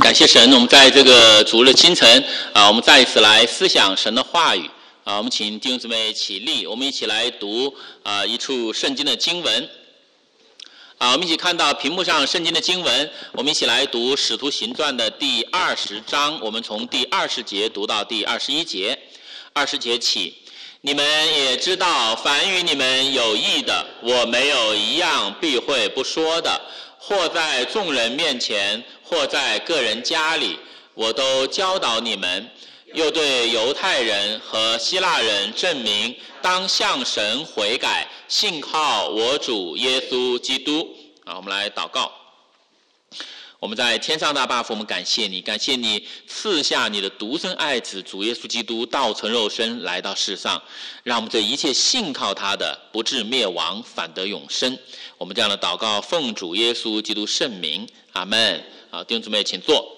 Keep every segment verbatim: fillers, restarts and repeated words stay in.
感谢神，我们在这个主日清晨啊，我们再一次来思想神的话语啊。我们请弟兄姊妹起立，我们一起来读啊一处圣经的经文啊。我们一起看到屏幕上圣经的经文，我们一起来读《使徒行传》的第二十章，我们从第二十节读到第二十一节。二十节起，你们也知道，凡与你们有益的，我没有一样避讳不说的，或在众人面前，或在个人家里，我都教导你们，又对犹太人和希腊人证明，当向神悔改，信靠我主耶稣基督。啊，我们来祷告。我们在天上大爸父，我们感谢你，感谢你赐下你的独生爱子主耶稣基督道成肉身来到世上，让我们这一切信靠他的不至灭亡，反得永生。我们这样的祷告奉主耶稣基督圣名，阿们。好，弟兄姊妹请坐。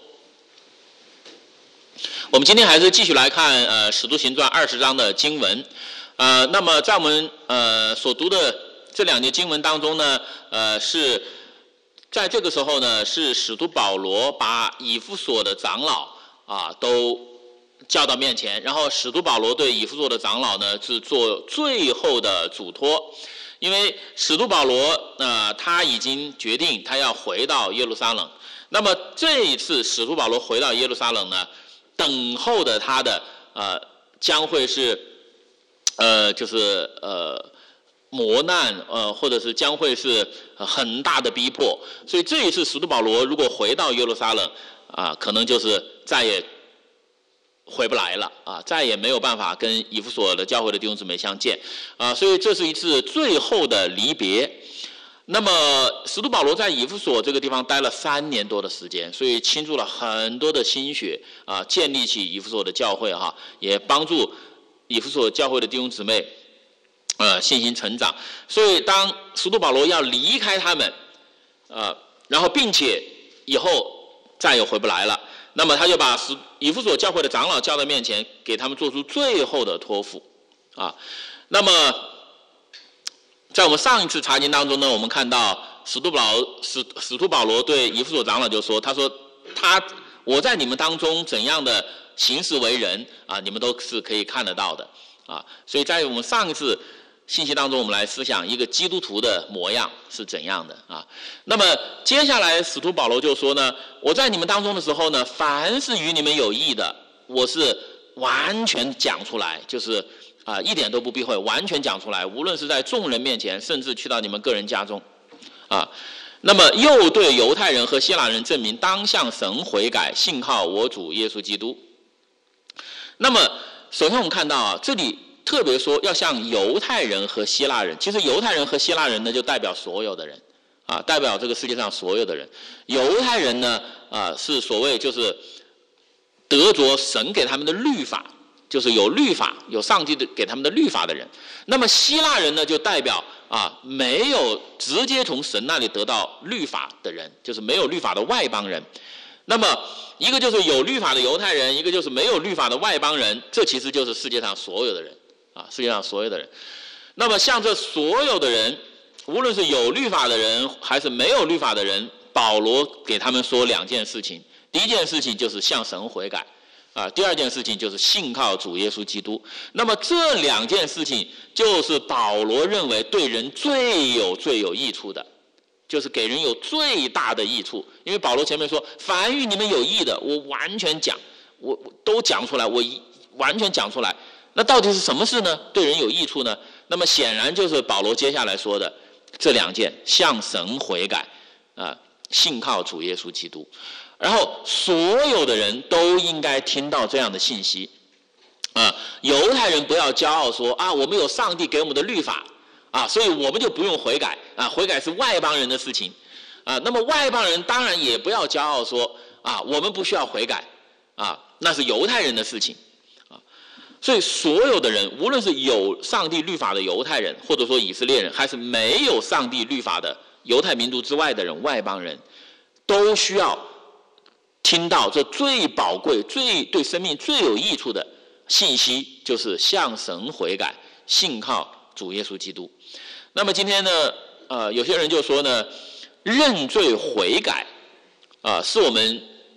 我们今天还是继续来看呃《使徒行传》二十章的经文。呃，那么在我们呃所读的这两节经文当中呢，呃是在这个时候呢，是使徒保罗把以弗所的长老啊都叫到面前，然后使徒保罗对以弗所的长老呢是做最后的嘱托。因为使徒保罗呃他已经决定他要回到耶路撒冷，那么这一次使徒保罗回到耶路撒冷呢，等候的他的呃将会是呃就是呃磨难呃或者是将会是很大的逼迫，所以这一次使徒保罗如果回到耶路撒冷啊、呃，可能就是再也回不来了啊，再也没有办法跟以弗所的教会的弟兄姊妹相见啊，所以这是一次最后的离别。那么使徒保罗在以弗所这个地方待了三年多的时间，所以倾注了很多的心血啊，建立起以弗所的教会哈，也帮助以弗所教会的弟兄姊妹呃信心成长。所以当使徒保罗要离开他们呃，然后并且以后再也回不来了，那么他就把以弗所教会的长老叫到面前，给他们做出最后的托付啊。那么在我们上一次查经当中呢，我们看到使徒保使使徒保罗对以弗所长老就说，他说他我在你们当中怎样的行事为人啊，你们都是可以看得到的啊。所以在我们上一次信息当中，我们来思想一个基督徒的模样是怎样的啊。那么接下来使徒保罗就说呢，我在你们当中的时候呢，凡是与你们有益的，我是完全讲出来，就是啊，一点都不避讳，完全讲出来，无论是在众人面前，甚至去到你们个人家中啊。那么又对犹太人和希腊人证明，当向神悔改，信靠我主耶稣基督。那么首先我们看到啊，这里特别说要向犹太人和希腊人，其实犹太人和希腊人呢，就代表所有的人啊，代表这个世界上所有的人。犹太人呢啊，是所谓就是得着神给他们的律法，就是有律法有上帝的给他们的律法的人。那么希腊人呢，就代表啊没有直接从神那里得到律法的人，就是没有律法的外邦人。那么一个就是有律法的犹太人，一个就是没有律法的外邦人，这其实就是世界上所有的人啊，世界上所有的人。那么像这所有的人，无论是有律法的人还是没有律法的人，保罗给他们说两件事情。第一件事情就是向神悔改啊，第二件事情就是信靠主耶稣基督。那么这两件事情就是保罗认为对人最有最有益处的，就是给人有最大的益处。因为保罗前面说，凡与你们有益的，我完全讲，我都讲出来，我完全讲出来。那到底是什么事呢？对人有益处呢？那么显然就是保罗接下来说的这两件：向神悔改啊，信靠主耶稣基督。然后所有的人都应该听到这样的信息啊！犹太人不要骄傲说啊，我们有上帝给我们的律法啊，所以我们就不用悔改啊，悔改是外邦人的事情啊。那么外邦人当然也不要骄傲说啊，我们不需要悔改啊，那是犹太人的事情啊。所以所有的人，无论是有上帝律法的犹太人，或者说以色列人，还是没有上帝律法的犹太民族之外的人，外邦人，都需要听到这最宝贵、最对生命最有益处的信息，就是向神悔改，信靠主耶稣基督。那么今天呢，呃，有些人就说呢，认罪悔改啊、呃，是我们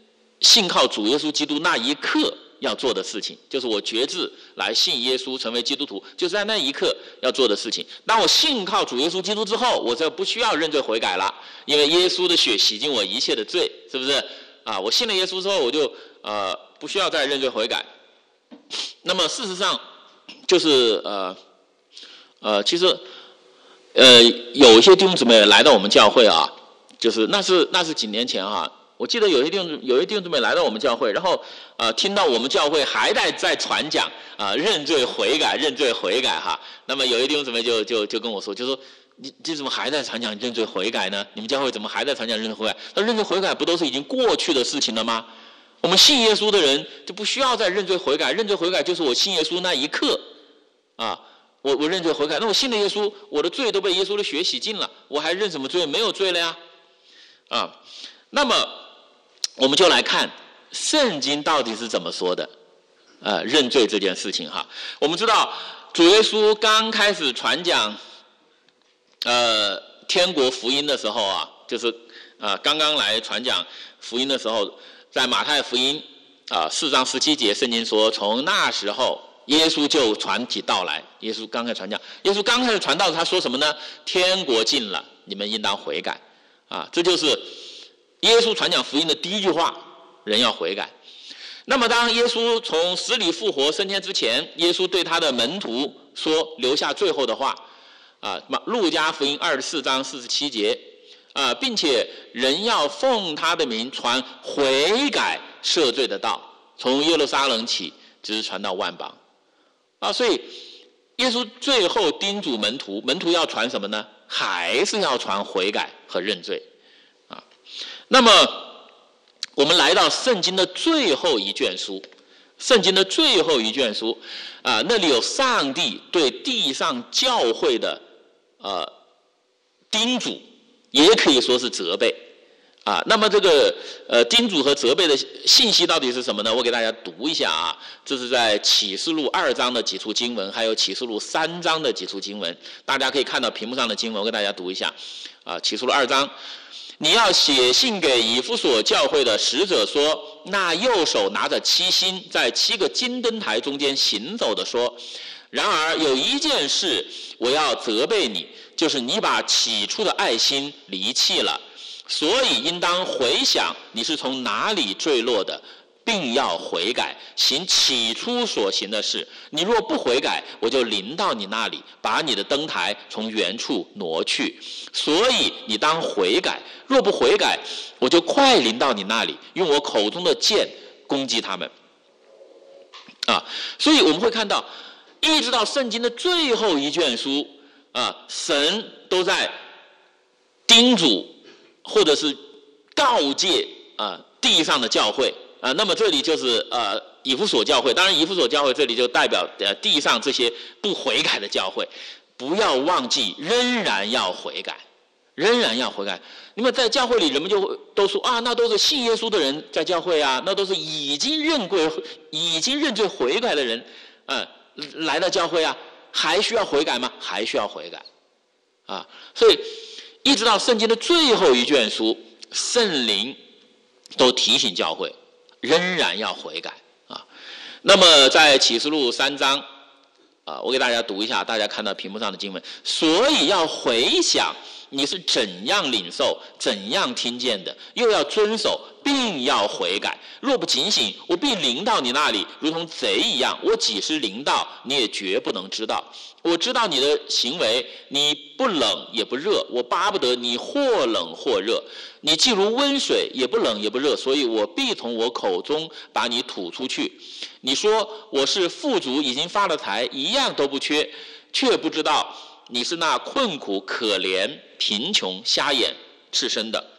信靠主耶稣基督那一刻要做的事情，就是我决志来信耶稣成为基督徒，就是在那一刻要做的事情。当我信靠主耶稣基督之后，我就不需要认罪悔改了，因为耶稣的血洗净我一切的罪，是不是啊？我信了耶稣之后，我就呃不需要再认罪悔改。那么事实上就是呃呃其实呃有一些弟兄姊妹来到我们教会啊，就是那是那是几年前啊，我记得有一弟兄有一弟兄姊妹来到我们教会，然后呃听到我们教会还在在传讲啊、呃、认罪悔改认罪悔改哈，那么有一弟兄姊妹就就就跟我说，就说你你怎么还在传讲认罪悔改呢？你们教会怎么还在传讲认罪悔改？那认罪悔改不都是已经过去的事情了吗？我们信耶稣的人就不需要再认罪悔改，认罪悔改就是我信耶稣那一刻啊，我我认罪悔改，那我信了耶稣，我的罪都被耶稣的血洗净了，我还认什么罪？没有罪了呀啊。那么我们就来看圣经到底是怎么说的呃认罪这件事情哈。我们知道主耶稣刚开始传讲呃天国福音的时候啊，就是呃刚刚来传讲福音的时候，在马太福音啊四章十七节，圣经说从那时候耶稣就传起道来。耶稣刚开始传讲，耶稣刚开始传道，他说什么呢？天国近了，你们应当悔改啊，这就是耶稣传讲福音的第一句话，人要悔改。那么当耶稣从死里复活升天之前，耶稣对他的门徒说留下最后的话啊，路加福音二十四章四十七节啊，并且人要奉他的名传悔改赦罪的道，从耶路撒冷起，直传到万邦啊。所以耶稣最后叮嘱门徒，门徒要传什么呢？还是要传悔改和认罪啊。那么我们来到圣经的最后一卷书，圣经的最后一卷书啊，那里有上帝对地上教会的呃叮嘱，也可以说是责备啊。那么这个呃叮嘱和责备的信息到底是什么呢？我给大家读一下啊，这是在启示录二章的几处经文，还有启示录三章的几处经文，大家可以看到屏幕上的经文，我给大家读一下啊。启示录二章，你要写信给以弗所教会的使者说，那右手拿着七星，在七个金灯台中间行走的说，然而有一件事我要责备你，就是你把起初的爱心离弃了，所以应当回想你是从哪里坠落的，并要悔改，行起初所行的事。你若不悔改，我就临到你那里，把你的灯台从原处挪去。所以你当悔改，若不悔改，我就快临到你那里，用我口中的剑攻击他们啊。所以我们会看到，一直到圣经的最后一卷书啊，神都在叮嘱或者是告诫啊地上的教会啊。那么这里就是呃以弗所教会，当然以弗所教会这里就代表呃地上这些不悔改的教会，不要忘记仍然要悔改，仍然要悔改。那么在教会里人们就会都说啊，那都是信耶稣的人在教会啊，那都是已经认罪已经认罪悔改的人啊、呃、来到教会啊，还需要悔改吗？还需要悔改啊。所以一直到圣经的最后一卷书，圣灵都提醒教会仍然要悔改啊。那么在启示录三章啊，我给大家读一下，大家看到屏幕上的经文，所以要回想你是怎样领受怎样听见的，又要遵守，并要悔改。若不警醒，我必临到你那里，如同贼一样。我几时临到，你也绝不能知道。我知道你的行为，你不冷也不热，我巴不得你或冷或热。你既如温水，也不冷也不热，所以我必从我口中把你吐出去。你说我是富足，已经发了财，一样都不缺，却不知道你是那困苦可怜贫穷瞎眼赤身的。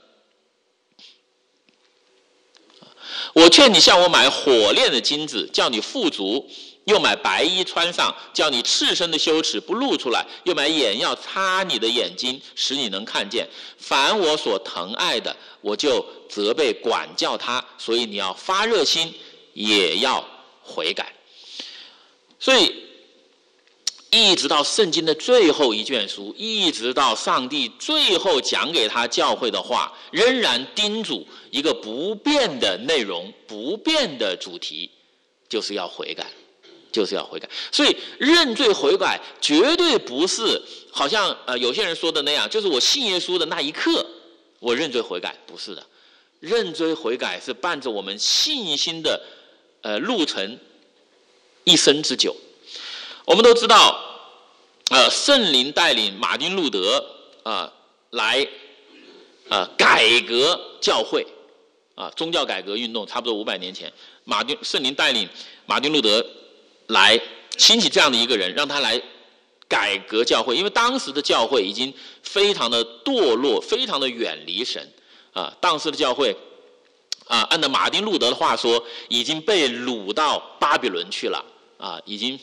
我劝你向我买火炼的金子，叫你富足，又买白衣穿上，叫你赤身的羞耻不露出来，又买眼药擦你的眼睛，使你能看见。凡我所疼爱的，我就责备管教他，所以你要发热心，也要悔改。所以一直到圣经的最后一卷书，一直到上帝最后讲给他教会的话，仍然叮嘱一个不变的内容，不变的主题，就是要悔改，就是要悔改。所以认罪悔改绝对不是好像呃有些人说的那样，就是我信耶稣的那一刻我认罪悔改，不是的。认罪悔改是伴着我们信心的呃路程一生之久。我们都知道，呃，圣灵带领马丁路德啊、呃、来呃改革教会啊、呃，宗教改革运动差不多五百年前，马丁圣灵带领马丁路德来兴起这样的一个人，让他来改革教会，因为当时的教会已经非常的堕落，非常的远离神啊、呃，当时的教会啊、呃，按照马丁路德的话说，已经被掳到巴比伦去了啊、呃，已经。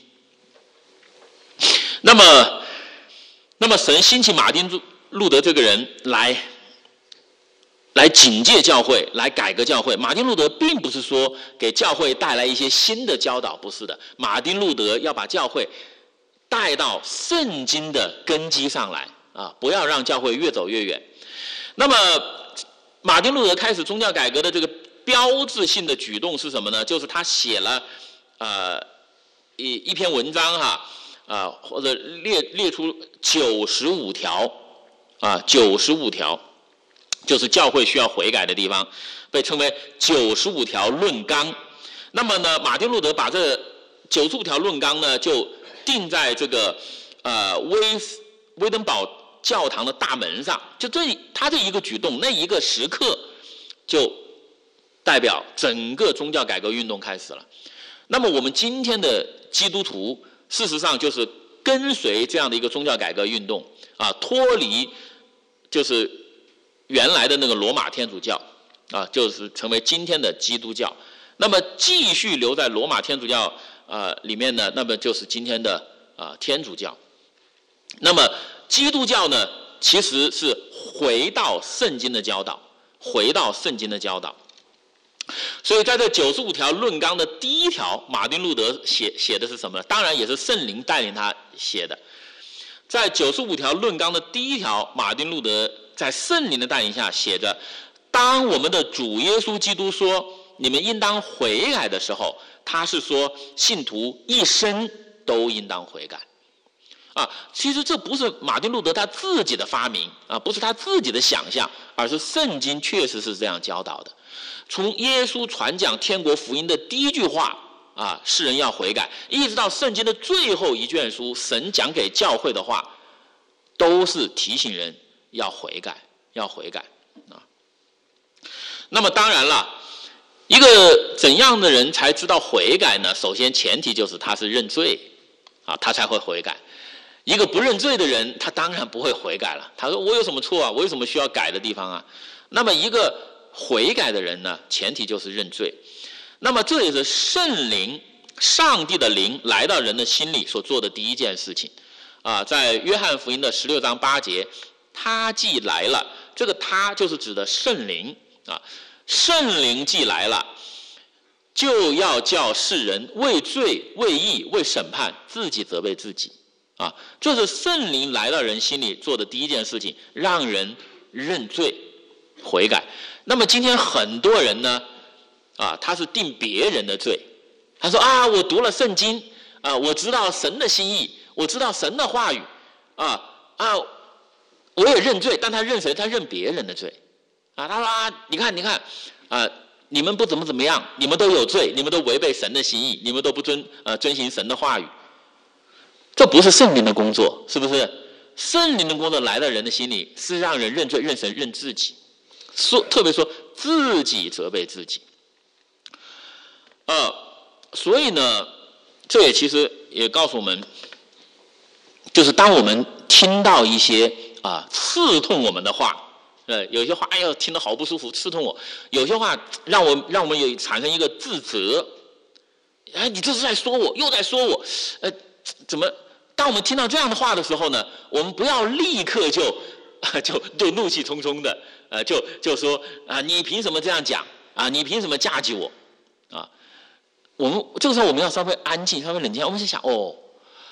那么，那么神兴起马丁路德这个人来，来警戒教会，来改革教会。马丁路德并不是说给教会带来一些新的教导，不是的。马丁路德要把教会带到圣经的根基上来啊，不要让教会越走越远。那么，马丁路德开始宗教改革的这个标志性的举动是什么呢？就是他写了呃一一篇文章哈。啊，或者列列出九十五条，啊，九十五条，就是教会需要悔改的地方，被称为九十五条论纲。那么呢，马丁路德把这九十五条论纲呢，就钉在这个呃威威登堡教堂的大门上。就这他这一个举动，那一个时刻，就代表整个宗教改革运动开始了。那么我们今天的基督徒，事实上就是跟随这样的一个宗教改革运动啊，脱离就是原来的那个罗马天主教啊，就是成为今天的基督教。那么继续留在罗马天主教啊里面呢，那么就是今天的啊天主教。那么基督教呢，其实是回到圣经的教导，回到圣经的教导。所以在这九十五条论纲的第一条，马丁路德写写的是什么呢？当然也是圣灵带领他写的。在九十五条论纲的第一条，马丁路德在圣灵的带领下写着：当我们的主耶稣基督说你们应当悔改的时候，他是说信徒一生都应当悔改。啊，其实这不是马丁路德他自己的发明啊，不是他自己的想象，而是圣经确实是这样教导的。从耶稣传讲天国福音的第一句话啊，世人要悔改，一直到圣经的最后一卷书，神讲给教会的话，都是提醒人要悔改，要悔改啊。那么当然了，一个怎样的人才知道悔改呢？首先前提就是他是认罪啊，他才会悔改。一个不认罪的人，他当然不会悔改了。他说我有什么错啊？我有什么需要改的地方啊？那么一个悔改的人呢，前提就是认罪。那么这也是圣灵，上帝的灵来到人的心里所做的第一件事情啊。在约翰福音的十六章八节，他既来了，这个他就是指的圣灵啊。圣灵既来了，就要叫世人为罪、为义、为审判，自己责备自己啊。这是圣灵来到人心里做的第一件事情，让人认罪悔改。那么今天很多人呢，啊，他是定别人的罪。他说啊，我读了圣经，啊，我知道神的心意，我知道神的话语，啊啊，我也认罪，但他认谁？他认别人的罪。啊，他说啊，你看，你看，啊，你们不怎么怎么样，你们都有罪，你们都违背神的心意，你们都不遵呃遵行神的话语。这不是圣灵的工作，是不是？圣灵的工作来到人的心里，是让人认罪、认神、认自己。说特别说自己责备自己，呃，所以呢，这也其实也告诉我们，就是当我们听到一些啊刺痛我们的话，呃，有些话哎呦听得好不舒服，刺痛我；有些话让我让我们有产生一个自责，哎，你这是在说我，又在说我，呃，怎么？当我们听到这样的话的时候呢，我们不要立刻就就就怒气冲冲的。呃，就就说啊，你凭什么这样讲啊？你凭什么架击我？啊，我们这个时候我们要稍微安静，稍微冷静。我们在想，哦，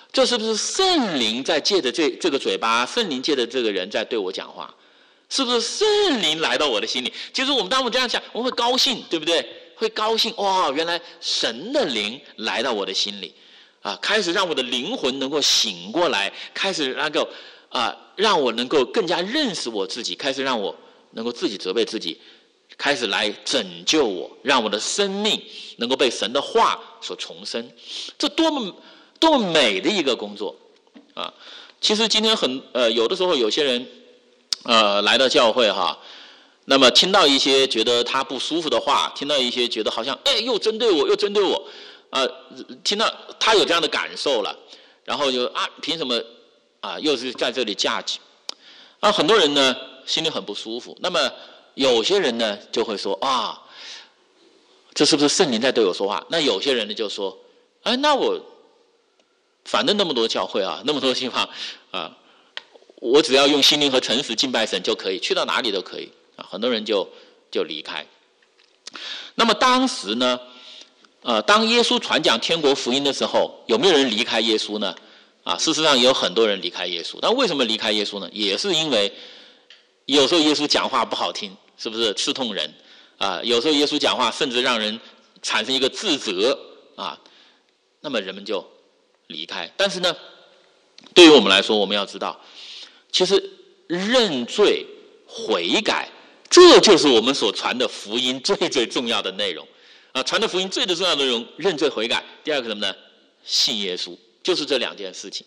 这是不是圣灵在借着这这个嘴巴，圣灵借着这个人在对我讲话？是不是圣灵来到我的心里？其实我们当我们这样想，我们会高兴，对不对？会高兴，哇，原来神的灵来到我的心里，啊，开始让我的灵魂能够醒过来，开始能够啊，让我能够更加认识我自己，开始让我能够自己责备自己，开始来拯救我，让我的生命能够被神的话所重生。这多么多么美的一个工作啊！其实今天很呃，有的时候有些人呃来到教会哈，那么听到一些觉得他不舒服的话，听到一些觉得好像哎又针对我又针对我，啊、呃，听到他有这样的感受了，然后就啊凭什么啊又是在这里架起啊，很多人呢心里很不舒服。那么有些人呢就会说啊，这是不是圣灵在对我说话？那有些人呢就说，哎，那我反正那么多教会啊，那么多地方啊，我只要用心灵和诚实敬拜神就可以，去到哪里都可以啊。很多人就就离开。那么当时呢，呃，当耶稣传讲天国福音的时候，有没有人离开耶稣呢？啊，事实上也有很多人离开耶稣。但为什么离开耶稣呢？也是因为有时候耶稣讲话不好听，是不是刺痛人啊？有时候耶稣讲话甚至让人产生一个自责啊，那么人们就离开。但是呢，对于我们来说，我们要知道，其实认罪悔改，这就是我们所传的福音最最重要的内容啊！传的福音最最重要的内容，认罪悔改。第二个什么呢？信耶稣，就是这两件事情。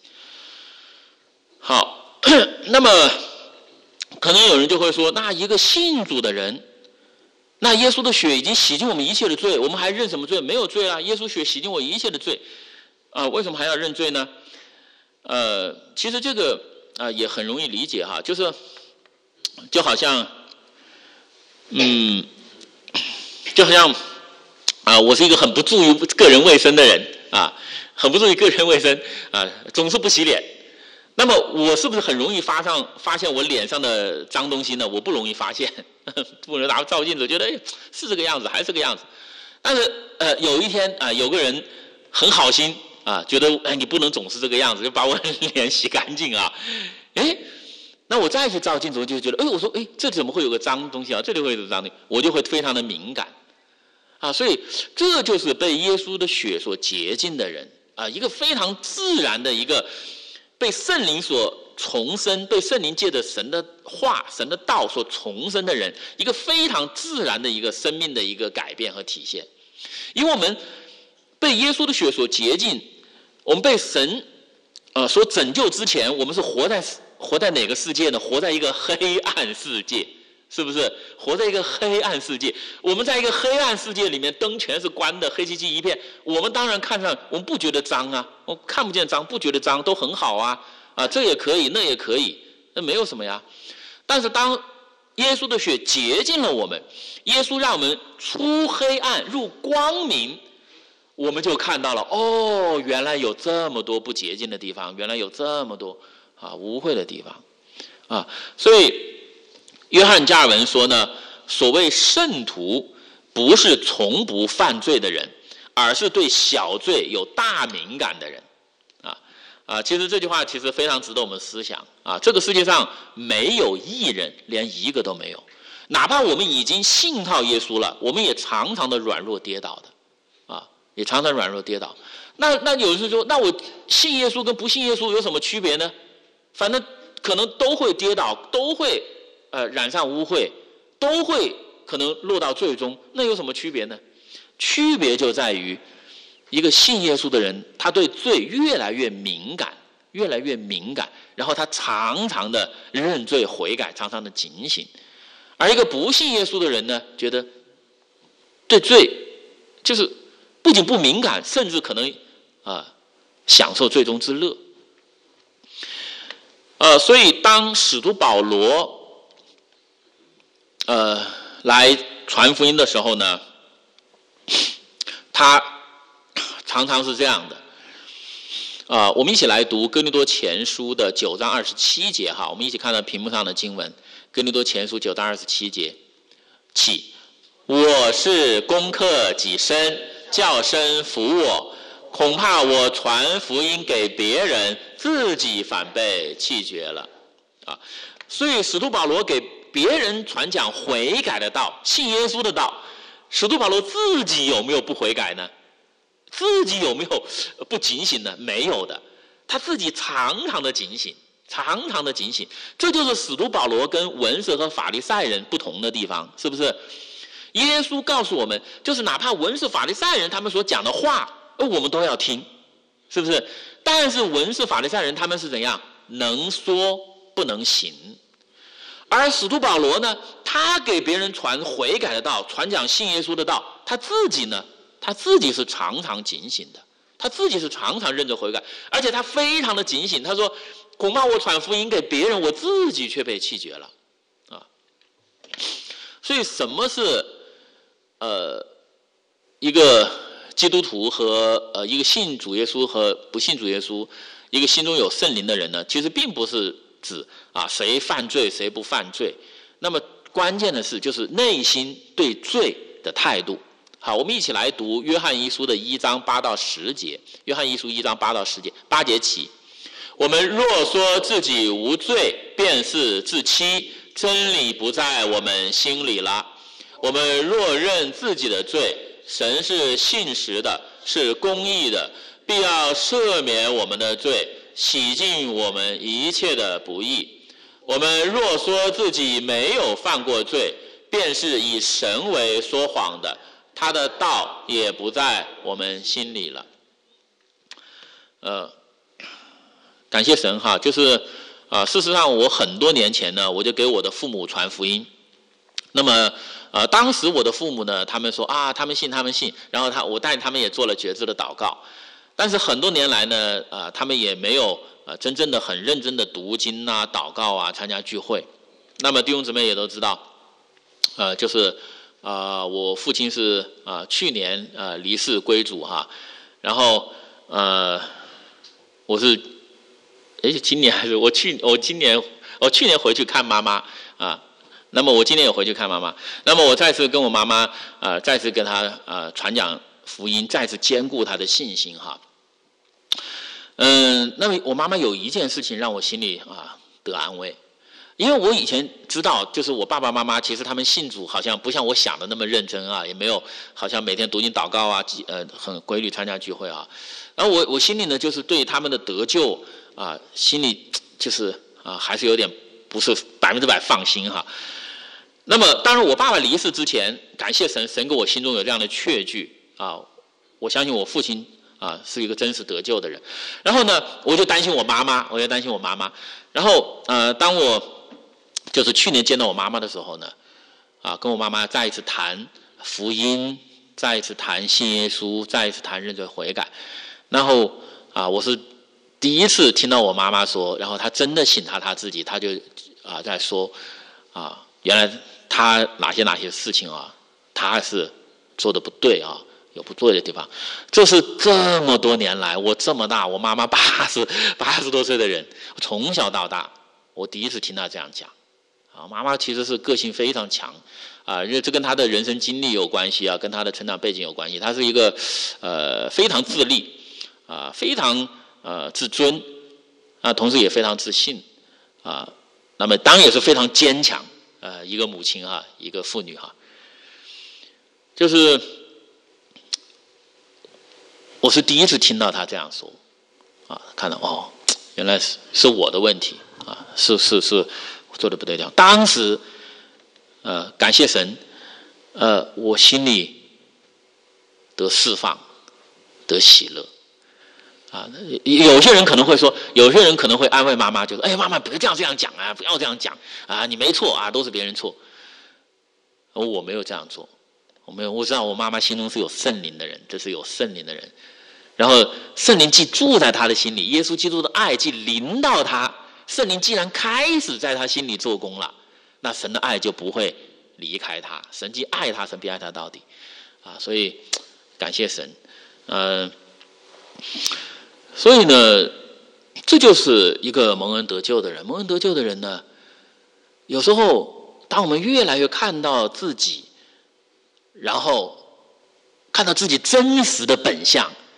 好，那么可能有人就会说，那一个信主的人，那耶稣的血已经洗净我们一切的罪，我们还认什么罪？没有罪啊！耶稣血洗净我一切的罪。啊、呃，为什么还要认罪呢？呃，其实这个啊、呃、也很容易理解哈，就是就好像，嗯，就好像啊、呃，我是一个很不注意个人卫生的人啊，很不注意个人卫生啊，总是不洗脸。那么我是不是很容易发上发现我脸上的脏东西呢？我不容易发现，不能拿照镜子觉得哎是这个样子还是这个样子。但是呃有一天啊、呃、有个人很好心。啊，觉得哎，你不能总是这个样子，就把我脸洗干净啊！哎，那我再去照镜子，我就觉得，哎，我说，哎，这怎么会有个脏东西啊？这里会有个脏东西，我就会非常的敏感啊。所以这就是被耶稣的血所洁净的人啊，一个非常自然的一个被圣灵所重生，被圣灵借着神的话、神的道所重生的人，一个非常自然的一个生命的一个改变和体现。因为我们被耶稣的血所洁净，我们被神呃所拯救之前，我们是活在活在哪个世界呢？活在一个黑暗世界，是不是？活在一个黑暗世界，我们在一个黑暗世界里面，灯全是关的，黑漆漆一片。我们当然看上，我们不觉得脏啊，我们看不见脏，不觉得脏，都很好啊啊，这也可以，那也可以，那没有什么呀。但是当耶稣的血洁净了我们，耶稣让我们出黑暗入光明。我们就看到了，哦，原来有这么多不洁净的地方，原来有这么多啊污秽的地方，啊，所以约翰加尔文说呢，所谓圣徒不是从不犯罪的人，而是对小罪有大敏感的人，啊啊，其实这句话其实非常值得我们思想啊，这个世界上没有义人，连一个都没有，哪怕我们已经信靠耶稣了，我们也常常的软弱跌倒的。也常常软弱跌倒，那那有人说，那我信耶稣跟不信耶稣有什么区别呢？反正可能都会跌倒，都会呃染上污秽，都会可能落到最终，那有什么区别呢？区别就在于，一个信耶稣的人，他对罪越来越敏感，越来越敏感，然后他常常的认罪悔改，常常的警醒；而一个不信耶稣的人呢，觉得对罪就是不仅不敏感，甚至可能啊、呃、享受最终之乐。呃，所以当使徒保罗呃来传福音的时候呢，他常常是这样的。啊、呃，我们一起来读哥林多前书的九章二十七节哈，我们一起看到屏幕上的经文，哥林多前书九章二十七节起，我是攻克己身，叫身服我， 恐怕我传福音给别人，自己反被弃绝了。啊，所以使徒保罗给别人传讲悔改的道，信耶稣的道，使徒保罗自己有没有不悔改呢？自己有没有不警醒呢？没有的，他自己常常的警醒，常常的警醒。这就是使徒保罗跟文士和法利赛人不同的地方，是不是？耶稣告诉我们，就是哪怕文士法利赛人他们所讲的话，我们都要听，是不是？但是文士法利赛人他们是怎样？能说不能行。而使徒保罗呢，他给别人传悔改的道，传讲信耶稣的道，他自己呢，他自己是常常警醒的，他自己是常常认真悔改，而且他非常的警醒。他说：“恐怕我传福音给别人，我自己却被弃绝了。”啊，所以什么是呃一个基督徒和呃一个信主耶稣和不信主耶稣，一个心中有圣灵的人呢？其实并不是指啊谁犯罪谁不犯罪，那么关键的是就是内心对罪的态度。好，我们一起来读约翰一书的一章八到十节。约翰一书一章八到十节，八节起，我们若说自己无罪，便是自欺，真理不在我们心里了。我们若认自己的罪，神是信实的，是公义的，必要赦免我们的罪，洗净我们一切的不义。我们若说自己没有犯过罪，便是以神为说谎的，他的道也不在我们心里了。呃，感谢神哈，就是啊、呃，事实上我很多年前呢，我就给我的父母传福音。那么呃，当时我的父母呢，他们说啊，他们信，他们信，然后他我带他们也做了决志的祷告。但是很多年来呢，啊、呃，他们也没有呃真正的很认真的读经啊、祷告啊、参加聚会。那么弟兄姊妹也都知道，呃，就是啊、呃，我父亲是啊、呃、去年呃离世归主哈，然后呃我是，哎今年还是我去我今年我去年回去看妈妈啊。那么我今天也回去看妈妈，那么我再次跟我妈妈呃再次跟她呃传讲福音，再次兼顾她的信心哈。嗯，那么我妈妈有一件事情让我心里啊得安慰，因为我以前知道，就是我爸爸妈妈其实他们信主好像不像我想的那么认真啊，也没有好像每天读经祷告啊，呃很规律参加聚会啊。然后我我心里呢就是对他们的得救啊，心里就是啊还是有点不是百分之百放心哈。那么当然我爸爸离世之前，感谢神，神给我心中有这样的确据啊，我相信我父亲啊是一个真实得救的人。然后呢我就担心我妈妈，我就担心我妈妈。然后呃当我就是去年见到我妈妈的时候呢，啊跟我妈妈再一次谈福音，再一次谈信耶稣，再一次谈认罪悔改。然后啊我是第一次听到我妈妈说，然后她真的信她她自己，她就啊在说啊原来他哪些哪些事情啊，他是做的不对啊，有不对的地方。这是这么多年来，我这么大，我妈妈八十八十多岁的人，从小到大，我第一次听他这样讲。啊，妈妈其实是个性非常强，啊，因为这跟她的人生经历有关系啊，跟她的成长背景有关系。她是一个呃非常自立，啊，非常呃自尊，啊，同时也非常自信，啊，那么当然也是非常坚强。呃，一个母亲哈，一个妇女哈，就是我是第一次听到她这样说啊，看到哦，原来是是我的问题啊，是是是我做的不对的。当时呃，感谢神，呃，我心里得释放，得喜乐。啊，有些人可能会说，有些人可能会安慰妈妈，就说：“哎，妈妈，不要这样这样讲啊，不要这样讲啊，你没错啊，都是别人错。”我没有这样做，我没有，我知道我妈妈心中是有圣灵的人，这是有圣灵的人。然后圣灵既住在他的心里，耶稣基督的爱既临到他，圣灵既然开始在他心里做工了，那神的爱就不会离开他，神既爱他，神必爱他到底。啊，所以感谢神，嗯、呃。所以呢，这就是一个蒙恩得救的人。蒙恩得救的人呢，有时候当我们越来越看到自己，然后看到自己真实的本相，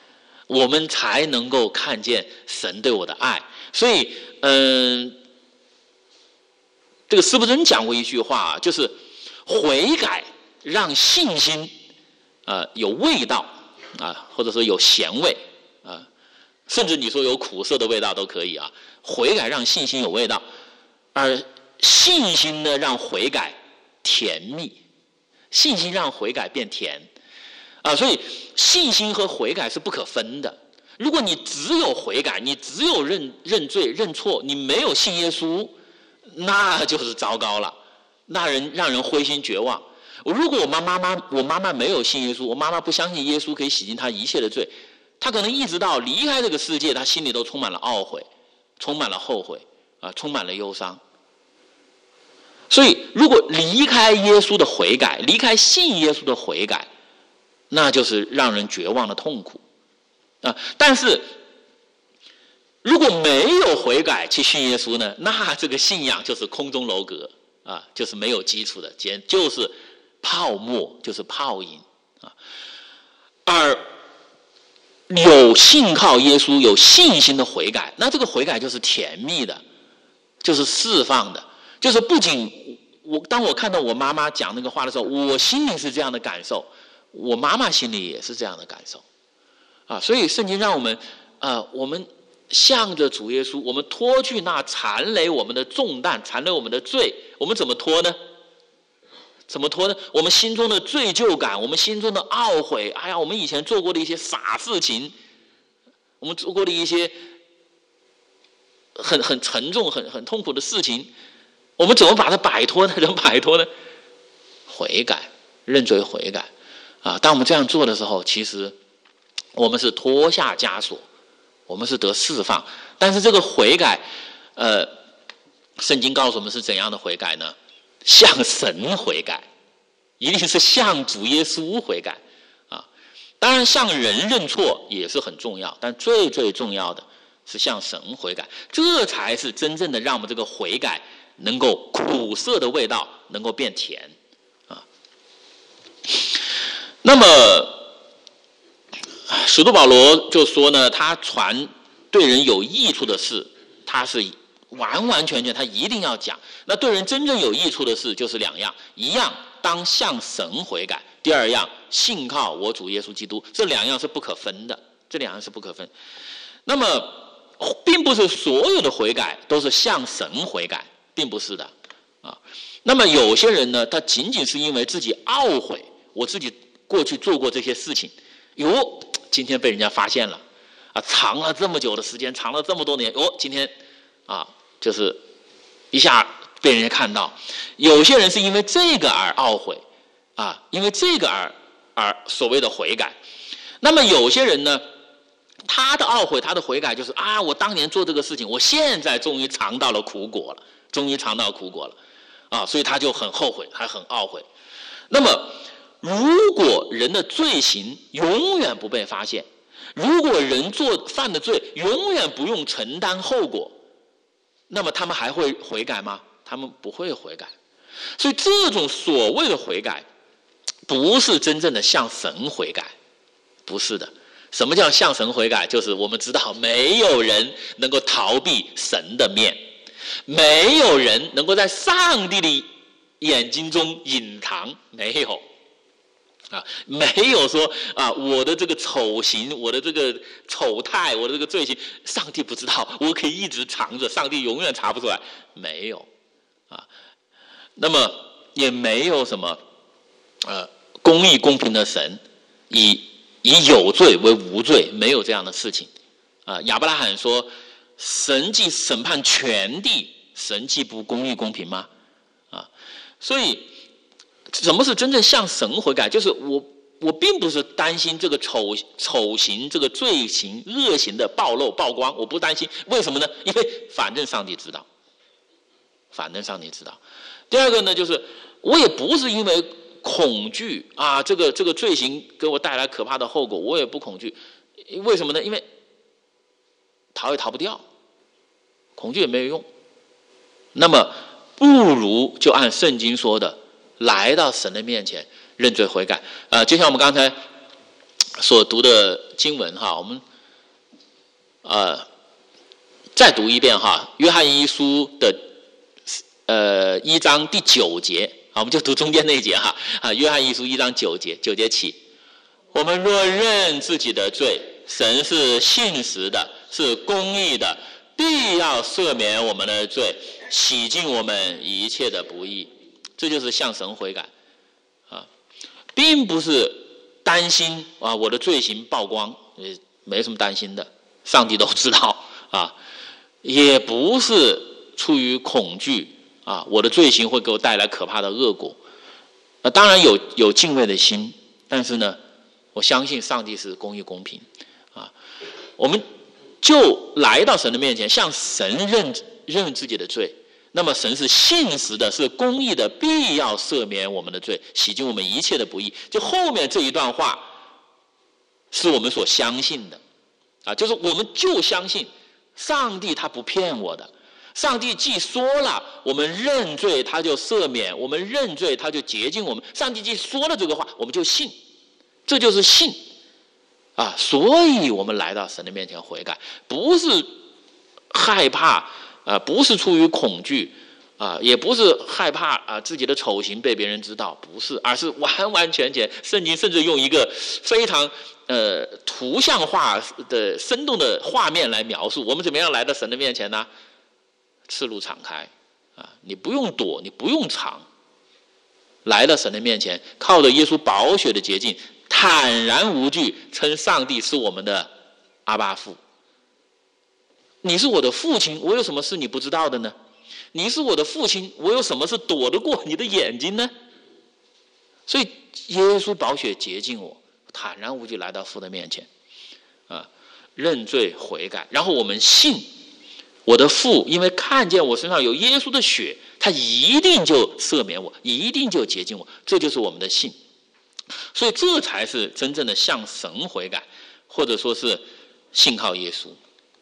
我们才能够看见神对我的爱。所以，嗯，这个司布真讲过一句话，就是悔改让信心呃有味道啊，或者说有咸味啊，甚至你说有苦涩的味道都可以啊。悔改让信心有味道，而信心呢让悔改甜蜜，信心让悔改变甜啊。所以信心和悔改是不可分的。如果你只有悔改，你只有认认罪认错，你没有信耶稣，那就是糟糕了，那人让人灰心绝望。如果我妈妈妈我妈妈没有信耶稣，我妈妈不相信耶稣可以洗净她一切的罪，她可能一直到离开这个世界，她心里都充满了懊悔，充满了后悔啊，充满了忧伤。所以如果离开耶稣的悔改，离开信耶稣的悔改，那就是让人绝望的痛苦啊。但是如果没有悔改去信耶稣呢，那这个信仰就是空中楼阁啊，就是没有基础的，简就是泡沫，就是泡影啊。而有信靠耶稣、有信心的悔改，那这个悔改就是甜蜜的，就是释放的，就是不仅我当我看到我妈妈讲那个话的时候，我心里是这样的感受，我妈妈心里也是这样的感受啊。所以圣经让我们呃，我们向着主耶稣，我们脱去那缠累我们的重担，缠累我们的罪。我们怎么脱呢？怎么脱呢？我们心中的罪疚感，我们心中的懊悔，哎呀，我们以前做过的一些傻事情，我们做过的一些很很沉重、很很痛苦的事情，我们怎么把它摆脱呢？怎么摆脱呢？悔改，认罪悔改啊！当我们这样做的时候，其实我们是脱下枷锁，我们是得释放。但是这个悔改，呃，圣经告诉我们是怎样的悔改呢？向神悔改，一定是向主耶稣悔改啊！当然，向人认错也是很重要，但最最重要的是向神悔改，这才是真正的让我们这个悔改能够苦涩的味道能够变甜啊。那么，使徒保罗就说呢，他传对人有益处的事，他是完完全全他一定要讲。那对人真正有益处的事就是两样，一样当向神悔改，第二样信靠我主耶稣基督，这两样是不可分的，这两样是不可分。那么并不是所有的悔改都是向神悔改，并不是的啊。那么有些人呢，他仅仅是因为自己懊悔，我自己过去做过这些事情，哟，今天被人家发现了啊，藏了这么久的时间，藏了这么多年，哟，今天啊，就是一下被人家看到。有些人是因为这个而懊悔啊，因为这个而而所谓的悔改。那么有些人呢，他的懊悔，他的悔改就是啊，我当年做这个事情，我现在终于尝到了苦果了，终于尝到苦果了啊，所以他就很后悔，还很懊悔。那么如果人的罪行永远不被发现，如果人做犯的罪永远不用承担后果，那么他们还会悔改吗？他们不会悔改。所以这种所谓的悔改不是真正的向神悔改，不是的。什么叫向神悔改？就是我们知道没有人能够逃避神的面，没有人能够在上帝的眼睛中隐藏，没有啊，没有说啊，我的这个丑行，我的这个丑态，我的这个罪行，上帝不知道，我可以一直藏着，上帝永远查不出来，没有啊。那么也没有什么呃公义公平的神以以有罪为无罪，没有这样的事情啊。亚伯拉罕说，神既审判全地，神既不公义公平吗？啊，所以什么是真正向神悔改？就是我我并不是担心这个丑丑行、这个罪行、恶行的暴露曝光，我不担心。为什么呢？因为反正上帝知道，反正上帝知道。第二个呢，就是我也不是因为恐惧啊，这个这个罪行给我带来可怕的后果，我也不恐惧。为什么呢？因为逃也逃不掉，恐惧也没有用。那么不如就按圣经说的，来到神的面前认罪悔改。呃，就像我们刚才所读的经文哈，我们呃，再读一遍哈，约翰一书的呃一章第九节，啊，我们就读中间那一节哈，啊，约翰一书一章九节，九节起，我们若认自己的罪，神是信实的，是公义的，必要赦免我们的罪，洗净我们一切的不义。这就是向神悔改啊，并不是担心啊我的罪行曝光，没什么担心的，上帝都知道啊，也不是出于恐惧啊，我的罪行会给我带来可怕的恶果。啊，当然有有敬畏的心，但是呢，我相信上帝是公义公平啊，我们就来到神的面前，向神认认自己的罪。那么神是信实的，是公义的，必要赦免我们的罪，洗净我们一切的不义。就后面这一段话是我们所相信的啊，就是我们就相信上帝他不骗我的，上帝既说了我们认罪他就赦免，我们认罪他就洁净我们，上帝既说了这个话我们就信，这就是信啊。所以我们来到神的面前悔改，不是害怕啊，不是出于恐惧啊，也不是害怕啊自己的丑行被别人知道，不是，而是完完全全，圣经甚至用一个非常呃图像化的生动的画面来描述我们怎么样来到神的面前呢？赤露敞开啊，你不用躲，你不用藏，来到神的面前，靠着耶稣宝血的洁净，坦然无惧，称上帝是我们的阿爸父。你是我的父亲，我有什么事你不知道的呢？你是我的父亲，我有什么事躲得过你的眼睛呢？所以耶稣宝血洁净我，坦然无惧来到父的面前啊，认罪悔改，然后我们信我的父，因为看见我身上有耶稣的血，他一定就赦免我，一定就洁净我，这就是我们的信。所以这才是真正的向神悔改，或者说是信靠耶稣。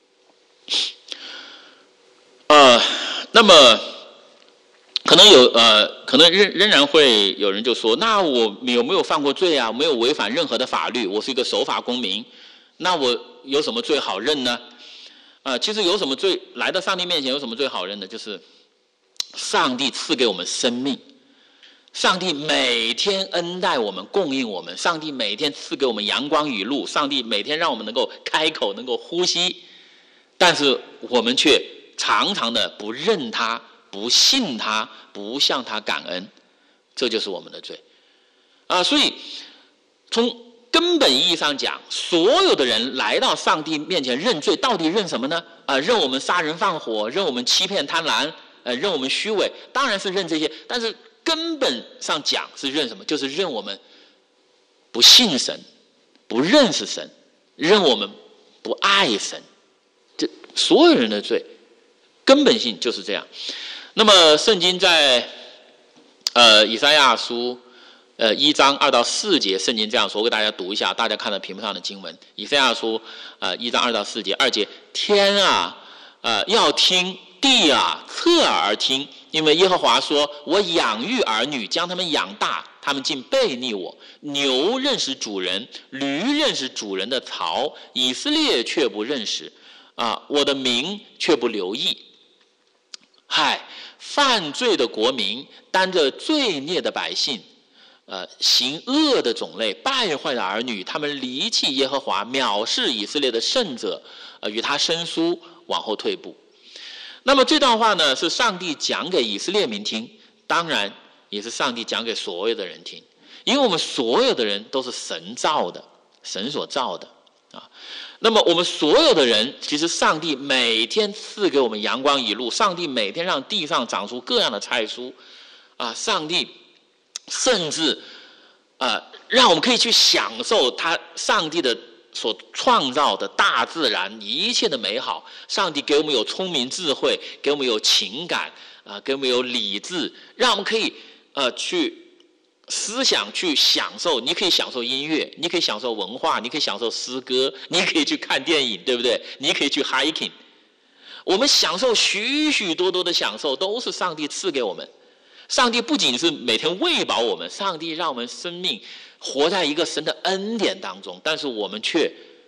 呃，那么可能有呃，可能仍仍然会有人就说，那我有没有犯过罪啊？没有违反任何的法律，我是一个守法公民，那我有什么罪好认呢？啊、呃，其实有什么罪来到上帝面前有什么罪好认的？就是上帝赐给我们生命，上帝每天恩待我们，供应我们，上帝每天赐给我们阳光雨露，上帝每天让我们能够开口，能够呼吸。但是我们却常常的不认他，不信他，不向他感恩，这就是我们的罪啊！所以从根本意义上讲，所有的人来到上帝面前认罪，到底认什么呢？啊，认我们杀人放火，认我们欺骗贪婪，呃，认我们虚伪，当然是认这些。但是根本上讲是认什么？就是认我们不信神，不认识神，认我们不爱神。这所有人的罪根本性就是这样。那么圣经在呃以赛亚书呃一章二到四节，圣经这样说，我给大家读一下，大家看到屏幕上的经文。以赛亚书呃一章二到四节，二节，天啊，呃要听，地啊侧耳听，因为耶和华说，我养育儿女，将他们养大，他们竟背逆我。牛认识主人，驴认识主人的槽，以色列却不认识啊，我的名却不留意。嗨，犯罪的国民，担着罪孽的百姓，呃，行恶的种类，败坏的儿女，他们离弃耶和华，藐视以色列的圣者，呃，与他生疏，往后退步。那么这段话呢，是上帝讲给以色列民听，当然也是上帝讲给所有的人听，因为我们所有的人都是神造的，神所造的啊。那么我们所有的人，其实上帝每天赐给我们阳光雨露，上帝每天让地上长出各样的菜蔬啊，上帝甚至啊让我们可以去享受他上帝的所创造的大自然一切的美好。上帝给我们有聪明智慧，给我们有情感啊，给我们有理智，让我们可以呃去思想去享受。你可以享受音乐，你可以享受文化，你可以享受诗歌，你可以去看电影，对不对？你可以去 hiking。 我们享受许许多多的享受，都是上帝赐给我们。上帝不仅是每天喂饱我们，上帝让我们生命活在一个神的恩典当中，但是我们却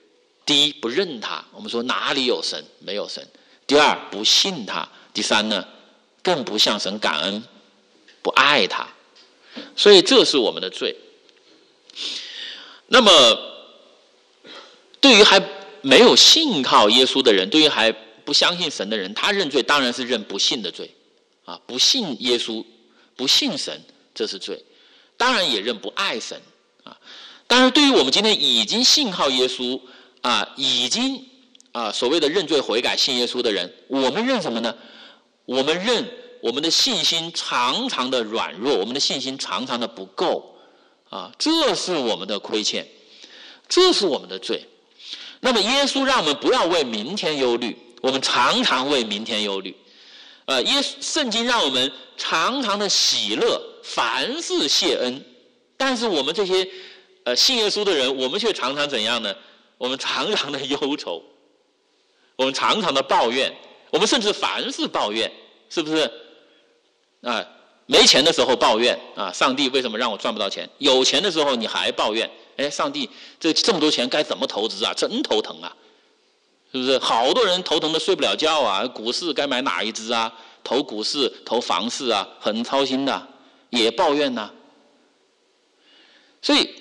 第一不认他，我们说哪里有神？没有神。第二不信他。第三呢，更不向神感恩，不爱他。所以这是我们的罪。那么对于还没有信靠耶稣的人，对于还不相信神的人，他认罪当然是认不信的罪啊，不信耶稣，不信神，这是罪。当然也认不爱神啊。但是对于我们今天已经信靠耶稣啊，已经啊所谓的认罪悔改信耶稣的人，我们认什么呢？我们认我们的信心常常的软弱，我们的信心常常的不够啊，这是我们的亏欠，这是我们的罪。那么耶稣让我们不要为明天忧虑，我们常常为明天忧虑。呃，耶稣圣经让我们常常的喜乐，凡事谢恩。但是我们这些呃信耶稣的人，我们却常常怎样呢？我们常常的忧愁，我们常常的抱怨，我们甚至凡事抱怨，是不是？啊，没钱的时候抱怨啊，上帝为什么让我赚不到钱？有钱的时候你还抱怨，哎，上帝这这么多钱该怎么投资啊？真头疼啊，是不是？好多人头疼的睡不了觉啊，股市该买哪一支啊？投股市、投房市啊，很操心的，也抱怨呐、啊。所以，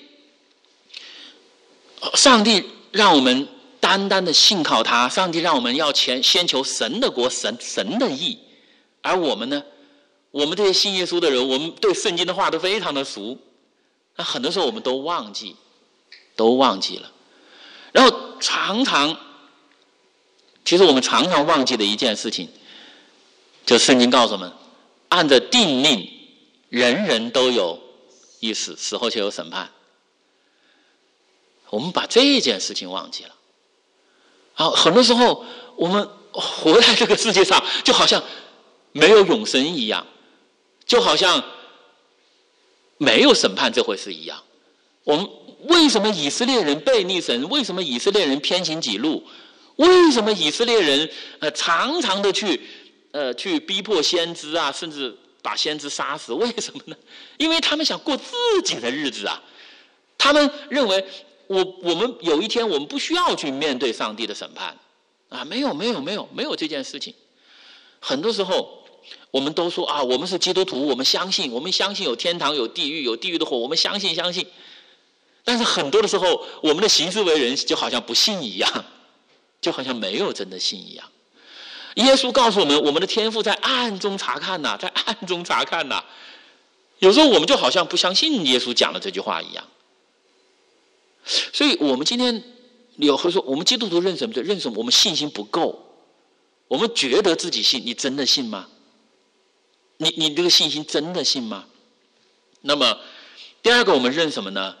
上帝让我们单单的信靠他，上帝让我们要先先求神的国、神神的义，而我们呢，我们这些信耶稣的人，我们对圣经的话都非常的熟，那很多时候我们都忘记，都忘记了，然后常常，其实我们常常忘记的一件事情，就圣经告诉我们，按着定命，人人都有一死，死后却有审判。我们把这件事情忘记了。啊，很多时候我们活在这个世界上，就好像没有永生一样，就好像没有审判这回事一样。我们为什么以色列人背逆神？为什么以色列人偏行己路？为什么以色列人呃常常的去呃去逼迫先知啊，甚至把先知杀死？为什么呢？因为他们想过自己的日子啊，他们认为我我们有一天我们不需要去面对上帝的审判啊，没有没有没有没有这件事情。很多时候我们都说啊，我们是基督徒，我们相信，我们相信有天堂、有地狱、有地狱的火，我们相信相信。但是很多的时候，我们的行事为人就好像不信一样，就好像没有真的信一样。耶稣告诉我们，我们的天父在暗中查看呐、啊，在暗中查看呐、啊。有时候我们就好像不相信耶稣讲的这句话一样。所以我们今天有会说，我们基督徒认什么罪？认什么？我们信心不够，我们觉得自己信，你真的信吗？你你这个信心真的信吗？那么第二个，我们认什么呢？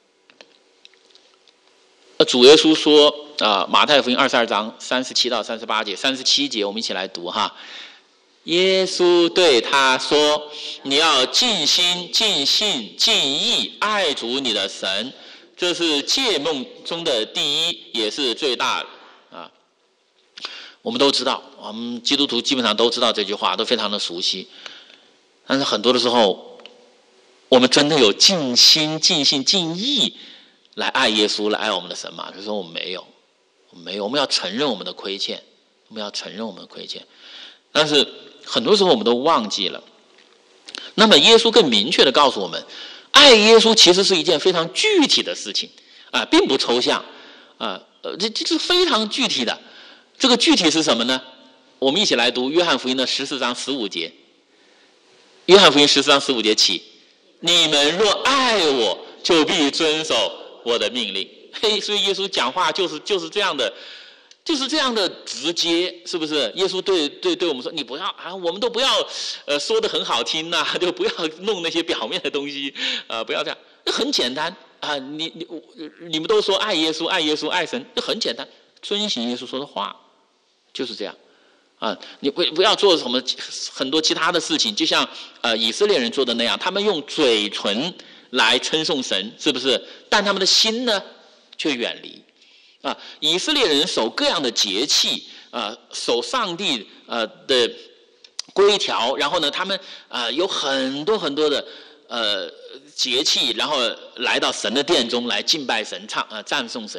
主耶稣说啊，马太福音二十二章三十七到三十八节，三十七节我们一起来读哈。耶稣对他说：“你要尽心、尽性、尽意爱主你的神。”这是诫命中的第一，也是最大的啊。我们都知道，我们基督徒基本上都知道这句话，都非常的熟悉。但是很多的时候，我们真的有尽心、尽性、尽意来爱耶稣，来爱我们的神吗？就是说我们没有，我们没有。我们要承认我们的亏欠，我们要承认我们的亏欠。但是很多时候我们都忘记了。那么耶稣更明确的告诉我们，爱耶稣其实是一件非常具体的事情啊，并不抽象啊，呃，这这是非常具体的。这个具体是什么呢？我们一起来读约翰福音的十四章十五节。约翰福音十四章十五节起，你们若爱我，就必遵守我的命令。嘿，所以耶稣讲话就是就是这样的，就是这样的直接，是不是？耶稣对对对我们说，你不要啊，我们都不要，呃，说得很好听呐、啊，就不要弄那些表面的东西，呃，不要这样，很简单啊。你你你们都说爱耶稣、爱耶稣、爱神，这很简单，遵行耶稣说的话，就是这样啊。你不不要做什么很多其他的事情，就像呃以色列人做的那样，他们用嘴唇来称颂神，是不是？但他们的心呢，却远离。啊，以色列人守各样的节气，啊，守上帝呃的规条，然后呢，他们啊、呃、有很多很多的呃节气，然后来到神的殿中来敬拜神、唱啊、呃、赞颂神，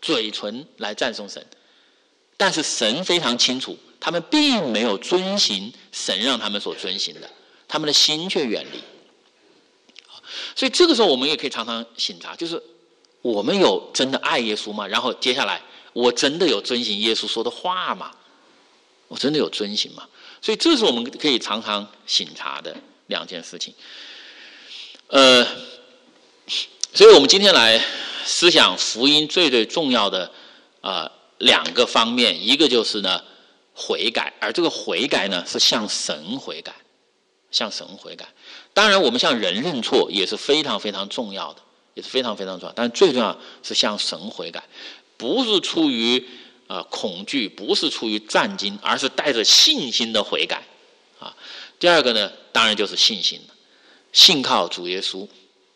嘴唇来赞颂神，但是神非常清楚，他们并没有遵行神让他们所遵行的，他们的心却远离。所以这个时候我们也可以常常省察，就是我们有真的爱耶稣吗？然后接下来我真的有遵行耶稣说的话吗？我真的有遵行吗？所以这是我们可以常常省察的两件事情。呃，所以我们今天来思想福音最最重要的呃两个方面，一个就是呢悔改，而这个悔改呢是向神悔改，向神悔改。当然我们向人认错也是非常非常重要的，也是非常非常重要，但最重要是向神悔改，不是出于呃恐惧，不是出于战惊，而是带着信心的悔改啊。第二个呢当然就是信心了，信靠主耶稣。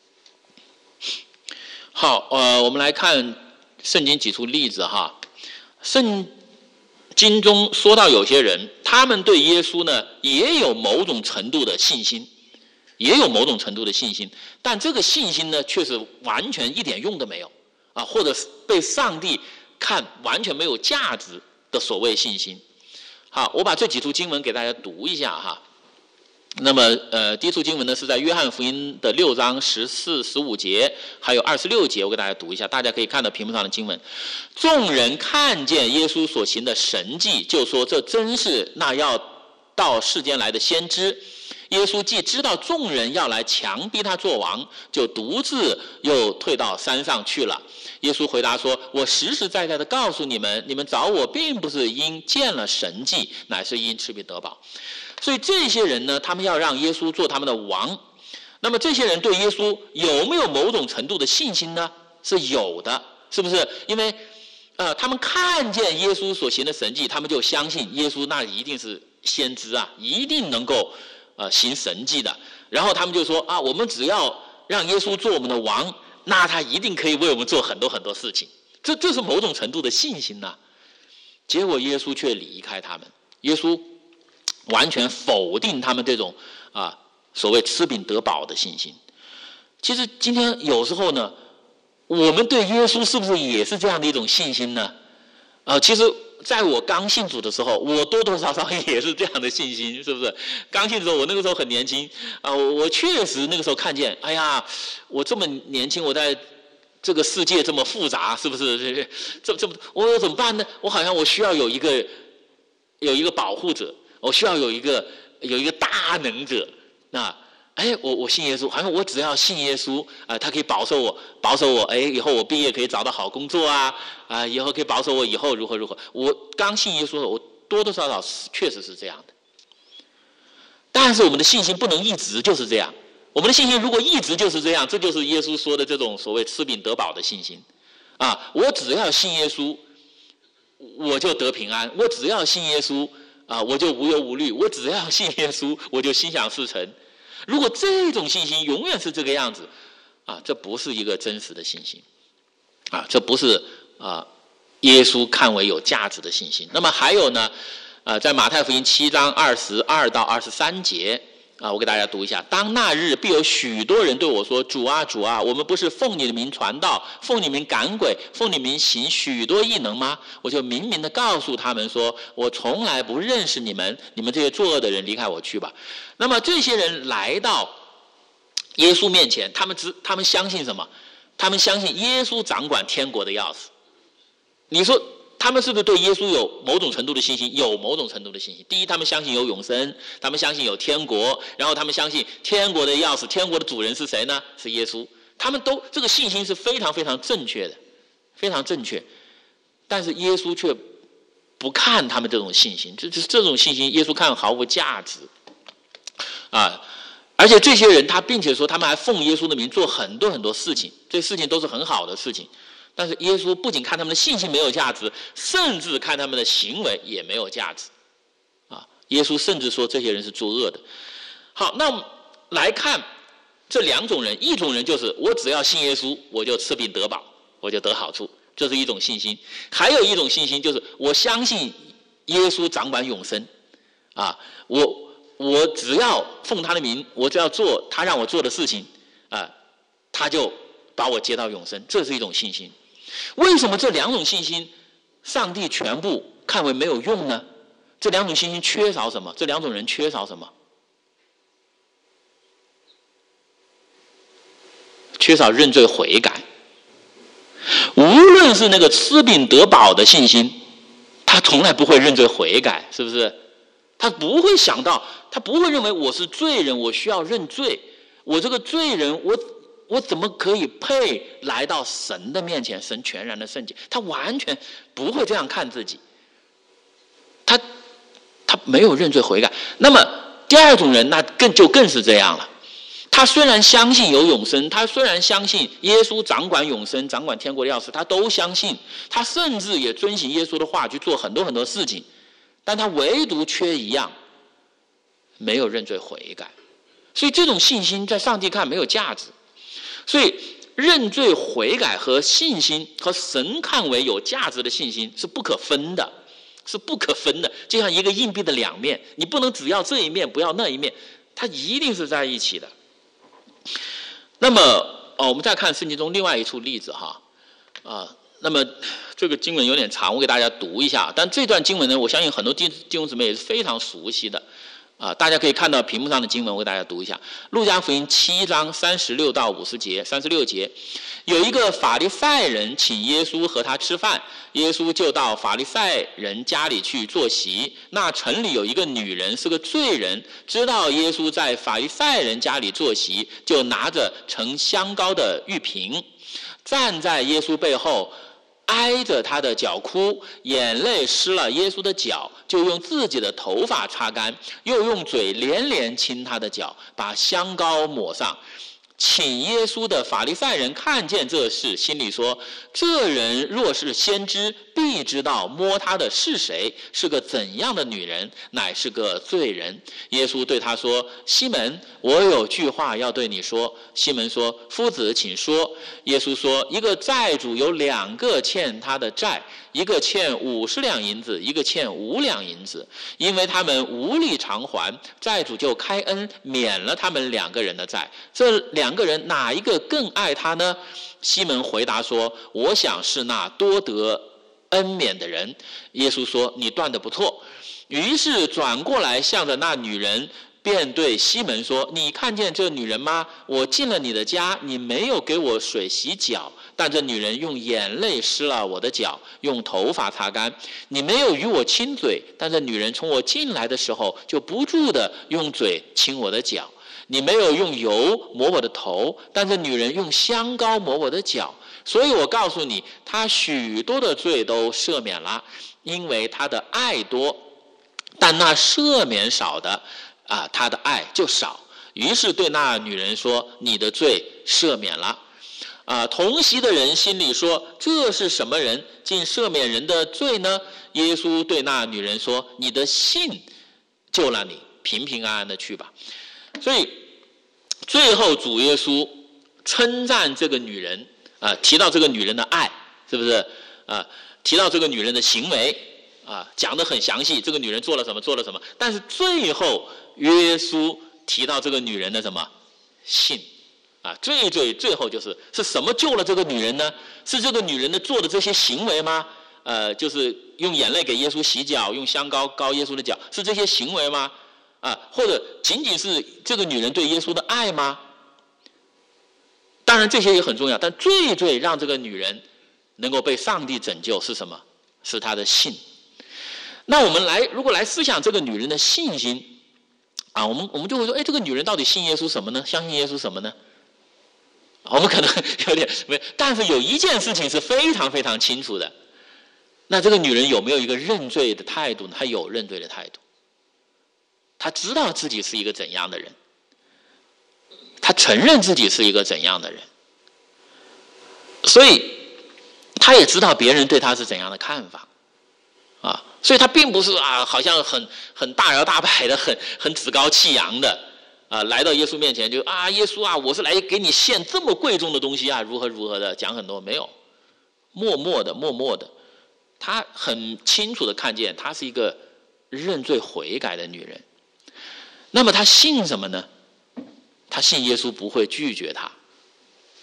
好，呃，我们来看圣经举出例子哈。圣经中说到有些人，他们对耶稣呢也有某种程度的信心，也有某种程度的信心，但这个信心呢却是完全一点用都没有啊，或者是被上帝看完全没有价值的所谓信心。好，我把这几处经文给大家读一下哈。那么，呃，第一处经文呢是在约翰福音的六章十四、十五节，还有二十六节，我给大家读一下，大家可以看到屏幕上的经文。众人看见耶稣所行的神迹，就说这真是那要到世间来的先知。耶稣既知道众人要来强逼他做王，就独自又退到山上去了。耶稣回答说：我实实在在的告诉你们，你们找我并不是因见了神迹，乃是因吃饼得饱。所以这些人呢，他们要让耶稣做他们的王。那么这些人对耶稣有没有某种程度的信心呢？是有的，是不是？因为呃，他们看见耶稣所行的神迹，他们就相信耶稣那一定是先知啊，一定能够呃行神迹的。然后他们就说啊，我们只要让耶稣做我们的王，那他一定可以为我们做很多很多事情。这这是某种程度的信心呐、啊。结果耶稣却离开他们，耶稣完全否定他们这种啊所谓吃饼得饱的信心。其实今天有时候呢，我们对耶稣是不是也是这样的一种信心呢？啊，其实在我刚信主的时候，我多多少少也是这样的信心，是不是？刚信的时候，我那个时候很年轻啊，我确实那个时候看见，哎呀，我这么年轻，我在这个世界这么复杂，是不是？这这么我怎么办呢？我好像我需要有一个有一个保护者。我需要有一个有一个大能者，那哎，我我信耶稣，好像我只要信耶稣啊、呃，他可以保守我，保守我，哎，以后我毕业可以找到好工作啊，啊、呃，以后可以保守我以后如何如何。我刚信耶稣的，我多多少少确实是这样的。但是我们的信心不能一直就是这样，我们的信心如果一直就是这样，这就是耶稣说的这种所谓吃饼得饱的信心啊。我只要信耶稣，我就得平安；我只要信耶稣。啊，我就无忧无虑，我只要信耶稣，我就心想事成。如果这种信心永远是这个样子，啊，这不是一个真实的信心，啊，这不是啊耶稣看为有价值的信心。那么还有呢，呃，在马太福音七章二十二到二十三节。啊，我给大家读一下。当那日必有许多人对我说：主啊主啊，我们不是奉你的名传道，奉你名赶鬼，奉你名行许多异能吗？我就明明的告诉他们说，我从来不认识你们，你们这些作恶的人，离开我去吧。那么这些人来到耶稣面前，他们只他们相信什么？他们相信耶稣掌管天国的钥匙。你说他们是不是对耶稣有某种程度的信心？有某种程度的信心。第一，他们相信有永生，他们相信有天国，然后他们相信天国的钥匙，天国的主人是谁呢？是耶稣。他们都这个信心是非常非常正确的，非常正确。但是耶稣却不看他们这种信心，这这种信心，耶稣看毫无价值啊！而且这些人，他并且说他们还奉耶稣的名做很多很多事情，这些事情都是很好的事情。但是耶稣不仅看他们的信心没有价值，甚至看他们的行为也没有价值啊！耶稣甚至说这些人是作恶的。好，那我们来看这两种人，一种人就是我只要信耶稣，我就吃饼得饱，我就得好处，这是一种信心；还有一种信心就是我相信耶稣掌管永生啊，我我只要奉他的名，我只要做他让我做的事情啊，他就把我接到永生，这是一种信心。 为什么这两种信心上帝全部看为没有用呢？这两种信心缺少什么？这两种人缺少什么？缺少认罪悔改。无论是那个吃饼得饱的信心，他从来不会认罪悔改，是不是？他不会想到，他不会认为我是罪人，我需要认罪。我这个罪人，我我怎么可以配来到神的面前？神全然的圣洁，他完全不会这样看自己。他他没有认罪悔改。那么第二种人，那更就更是这样了。他虽然相信有永生，他虽然相信耶稣掌管永生、掌管天国的钥匙，他都相信，他甚至也遵行耶稣的话去做很多很多事情，但他唯独缺一样，没有认罪悔改。所以这种信心在上帝看没有价值。所以认罪悔改和信心和神看为有价值的信心是不可分的，是不可分的，就像一个硬币的两面，你不能只要这一面不要那一面，它一定是在一起的。那么、哦、我们再看圣经中另外一处例子哈，啊，那么这个经文有点长，我给大家读一下。但这段经文呢，我相信很多弟兄姊妹也是非常熟悉的，啊，大家可以看到屏幕上的经文，我给大家读一下。路加福音七章三十六到五十节，三十六节，有一个法利赛人请耶稣和他吃饭，耶稣就到法利赛人家里去坐席。那城里有一个女人是个罪人，知道耶稣在法利赛人家里坐席，就拿着盛香膏的玉瓶，站在耶稣背后，挨着他的脚哭，眼泪湿了耶稣的脚，就用自己的头发擦干，又用嘴连连亲他的脚，把香膏抹上。请耶稣的法利赛人看见这事，心里说：这人若是先知，必知道摸他的是谁，是个怎样的女人，乃是个罪人。耶稣对他说：西门，我有句话要对你说。西门说：夫子，请说。耶稣说：一个债主有两个欠他的债，一个欠五十两银子，一个欠五两银子。因为他们无力偿还，债主就开恩免了他们两个人的债。这两个人哪一个更爱他呢？西门回答说：我想是那多得恩免的人。耶稣说：你断得不错。于是转过来向着那女人，便对西门说：你看见这女人吗？我进了你的家，你没有给我水洗脚，但这女人用眼泪湿了我的脚，用头发擦干。你没有与我亲嘴，但这女人从我进来的时候就不住地用嘴亲我的脚。你没有用油抹我的头，但这女人用香膏抹我的脚。所以我告诉你，她许多的罪都赦免了，因为她的爱多。但那赦免少的啊，她的爱就少。于是对那女人说：你的罪赦免了。啊，同席的人心里说：这是什么人，竟赦免人的罪呢？耶稣对那女人说：你的信救了你，平平安安的去吧。所以最后主耶稣称赞这个女人，啊，提到这个女人的爱，是不是啊？提到这个女人的行为，啊，讲得很详细，这个女人做了什么，做了什么。但是最后耶稣提到这个女人的什么信，啊，最最最后就是是什么救了这个女人呢？是这个女人的做的这些行为吗？呃，就是用眼泪给耶稣洗脚，用香膏膏耶稣的脚，是这些行为吗？啊，或者仅仅是这个女人对耶稣的爱吗？当然这些也很重要，但最最让这个女人能够被上帝拯救是什么？是她的信。那我们来如果来思想这个女人的信心啊，我们我们就会说，哎，这个女人到底信耶稣什么呢？相信耶稣什么呢？我们可能有点没，但是有一件事情是非常非常清楚的，那这个女人有没有一个认罪的态度呢？她有认罪的态度。他知道自己是一个怎样的人，他承认自己是一个怎样的人，所以他也知道别人对他是怎样的看法，啊，所以他并不是啊，好像很很大摇大摆的，很很趾高气扬的啊，来到耶稣面前就啊，耶稣啊，我是来给你献这么贵重的东西啊，如何如何的讲很多，没有，默默的默默的，他很清楚的看见他是一个认罪悔改的女人。那么他信什么呢？他信耶稣不会拒绝他，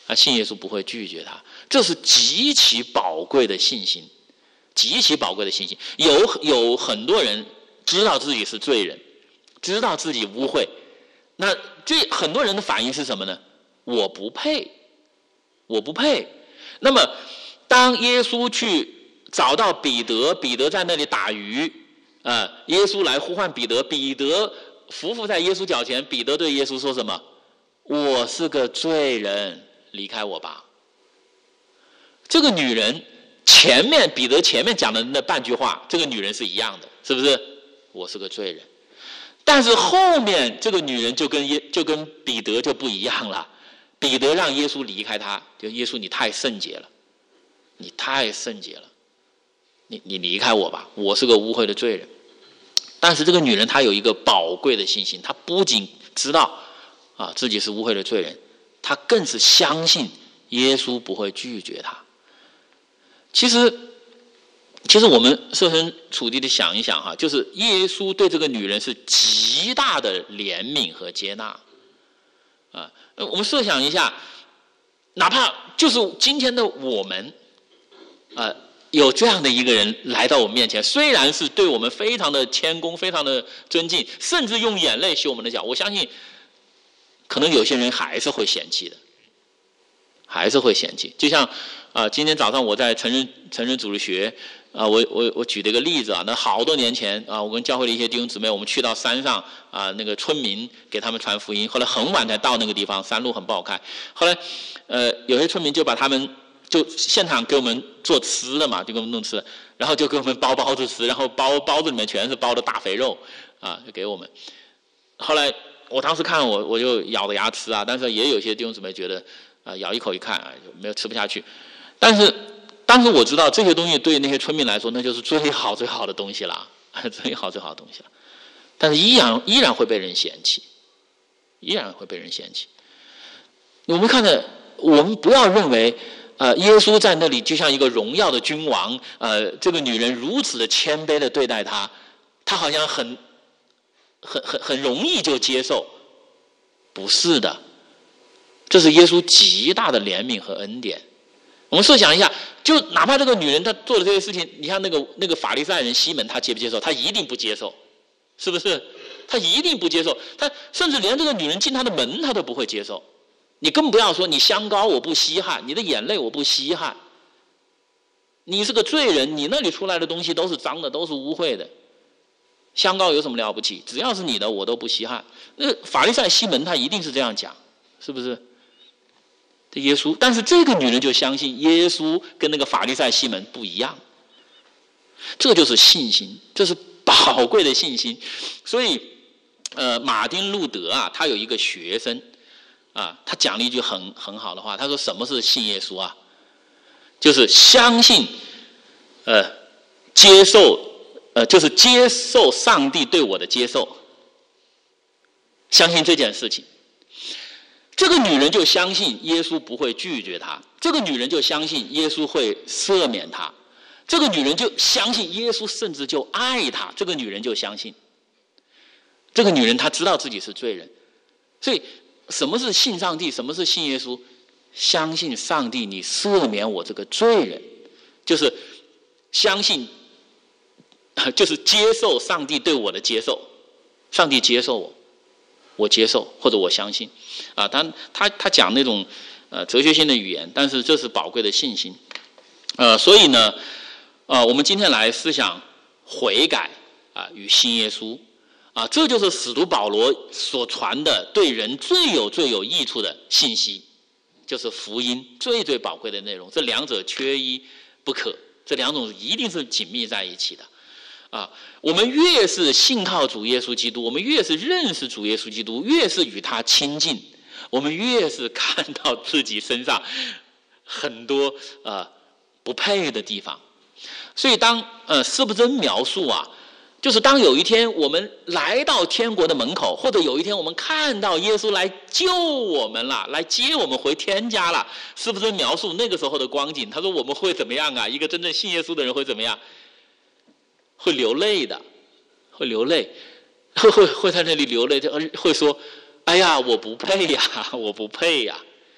啊，信耶稣不会拒绝他，这是极其宝贵的信心，极其宝贵的信心。有有很多人知道自己是罪人，知道自己污秽，那这很多人的反应是什么呢？我不配，我不配。那么，当耶稣去找到彼得，彼得在那里打鱼，啊、呃，耶稣来呼唤彼得，彼得伏伏在耶稣脚前，彼得对耶稣说什么？我是个罪人，离开我吧。这个女人前面彼得前面讲的那半句话，这个女人是一样的，是不是？我是个罪人。但是后面这个女人就跟耶就跟彼得就不一样了，彼得让耶稣离开他，就耶稣你太圣洁了，你太圣洁了，你你离开我吧，我是个污秽的罪人。但是这个女人她有一个宝贵的信心，她不仅知道啊自己是污秽的罪人，她更是相信耶稣不会拒绝她。其实其实我们设身处地的想一想哈，就是耶稣对这个女人是极大的怜悯和接纳啊。我们设想一下，哪怕就是今天的我们啊，有这样的一个人来到我们面前，虽然是对我们非常的谦恭，非常的尊敬，甚至用眼泪洗我们的脚，我相信可能有些人还是会嫌弃的，还是会嫌弃。就像啊、呃，今天早上我在成人成人主日学啊、呃，我我我举了一个例子啊，那好多年前啊、呃，我跟教会的一些弟兄姊妹，我们去到山上啊、呃，那个村民给他们传福音，后来很晚才到那个地方，山路很不好开，后来呃，有些村民就把他们就现场给我们做吃的嘛，就给我们弄吃，然后就给我们包包子吃，然后包包子里面全是包的大肥肉啊，就给我们。后来我当时看我我就咬着牙吃啊，但是也有些弟兄姊妹觉得啊、呃，咬一口一看啊，就没有吃不下去。但是当时我知道这些东西对那些村民来说，那就是最好最好的东西了，最好最好的东西了。但是依然依然会被人嫌弃，依然会被人嫌弃。我们看着，我们不要认为。呃，耶稣在那里就像一个荣耀的君王，呃，这个女人如此的谦卑的对待他，他好像很、很、很、很容易就接受，不是的，这是耶稣极大的怜悯和恩典。我们设想一下，就哪怕这个女人她做的这些事情，你看那个那个法利赛人西门，他接不接受？他一定不接受，是不是？他一定不接受，他甚至连这个女人进他的门，他都不会接受。你更不要说你香膏我不稀罕，你的眼泪我不稀罕。你是个罪人，你那里出来的东西都是脏的，都是污秽的。香膏有什么了不起？只要是你的，我都不稀罕。那法利赛西门他一定是这样讲，是不是？这耶稣，但是这个女人就相信耶稣跟那个法利赛西门不一样。这就是信心，这是宝贵的信心。所以，呃，马丁路德啊，他有一个学生。啊，他讲了一句很很好的话，他说：“什么是信耶稣啊？就是相信，呃，接受，呃，就是接受上帝对我的接受，相信这件事情。这个女人就相信耶稣不会拒绝她，这个女人就相信耶稣会赦免她，这个女人就相信耶稣甚至就爱她，这个女人就相信。这个女人她知道自己是罪人，所以。”什么是信上帝？什么是信耶稣？相信上帝，你赦免我这个罪人，就是相信，就是接受上帝对我的接受。上帝接受我，我接受，或者我相信。啊，他他他讲那种呃哲学性的语言，但是这是宝贵的信心。呃，所以呢，呃，我们今天来思想悔改啊与信耶稣。啊，这就是使徒保罗所传的对人最有最有益处的信息，就是福音最最宝贵的内容。这两者缺一不可，这两种一定是紧密在一起的。啊，我们越是信靠主耶稣基督，我们越是认识主耶稣基督，越是与他亲近，我们越是看到自己身上很多呃不配的地方。所以当呃施布真描述啊。就是当有一天我们来到天国的门口，或者有一天我们看到耶稣来救我们了，来接我们回天家了，是不是描述那个时候的光景？他说我们会怎么样啊？一个真正信耶稣的人会怎么样？会流泪的，会流泪，会会会在那里流泪，会说：“哎呀，我不配呀，我不配呀。”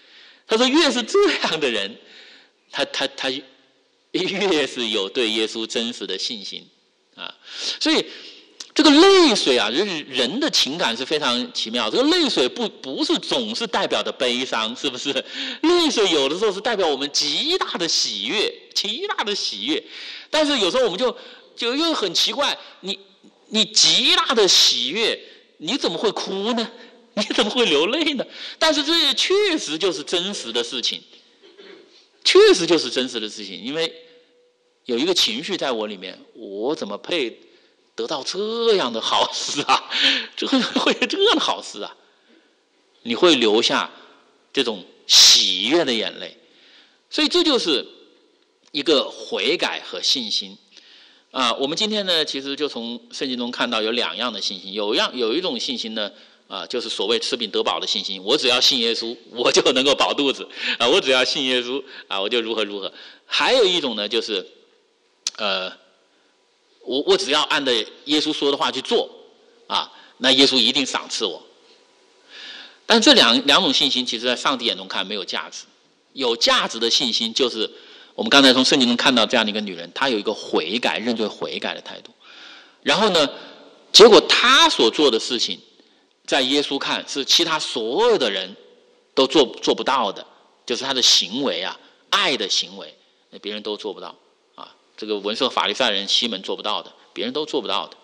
他说越是这样的人，他他他越是有对耶稣真实的信心啊。所以这个泪水啊，人人的情感是非常奇妙。这个泪水不不是总是代表的悲伤，是不是？泪水有的时候是代表我们极大的喜悦，极大的喜悦。但是有时候我们就就又很奇怪，你你极大的喜悦，你怎么会哭呢？你怎么会流泪呢？但是这确实就是真实的事情，确实就是真实的事情。因为有一个情绪在我里面，我怎么配得到这样的好事啊？这会会这样的好事啊？你会留下这种喜悦的眼泪。所以这就是一个悔改和信心啊。我们今天呢，其实就从圣经中看到有两样的信心，有样有一种信心呢。啊，就是所谓吃饼得饱的信心。我只要信耶稣，我就能够饱肚子啊！我只要信耶稣啊，我就如何如何。还有一种呢，就是，呃，我我只要按照耶稣说的话去做啊，那耶稣一定赏赐我。但这两两种信心，其实在上帝眼中看没有价值。有价值的信心，就是我们刚才从圣经中看到这样的一个女人，她有一个悔改、认罪悔改的态度。然后呢，结果她所做的事情，在耶稣看是其他所有的人都做做不到的，就是他的行为啊，爱的行为，别人都做不到啊。这个文士法利赛人西门做不到的，别人都做不到的。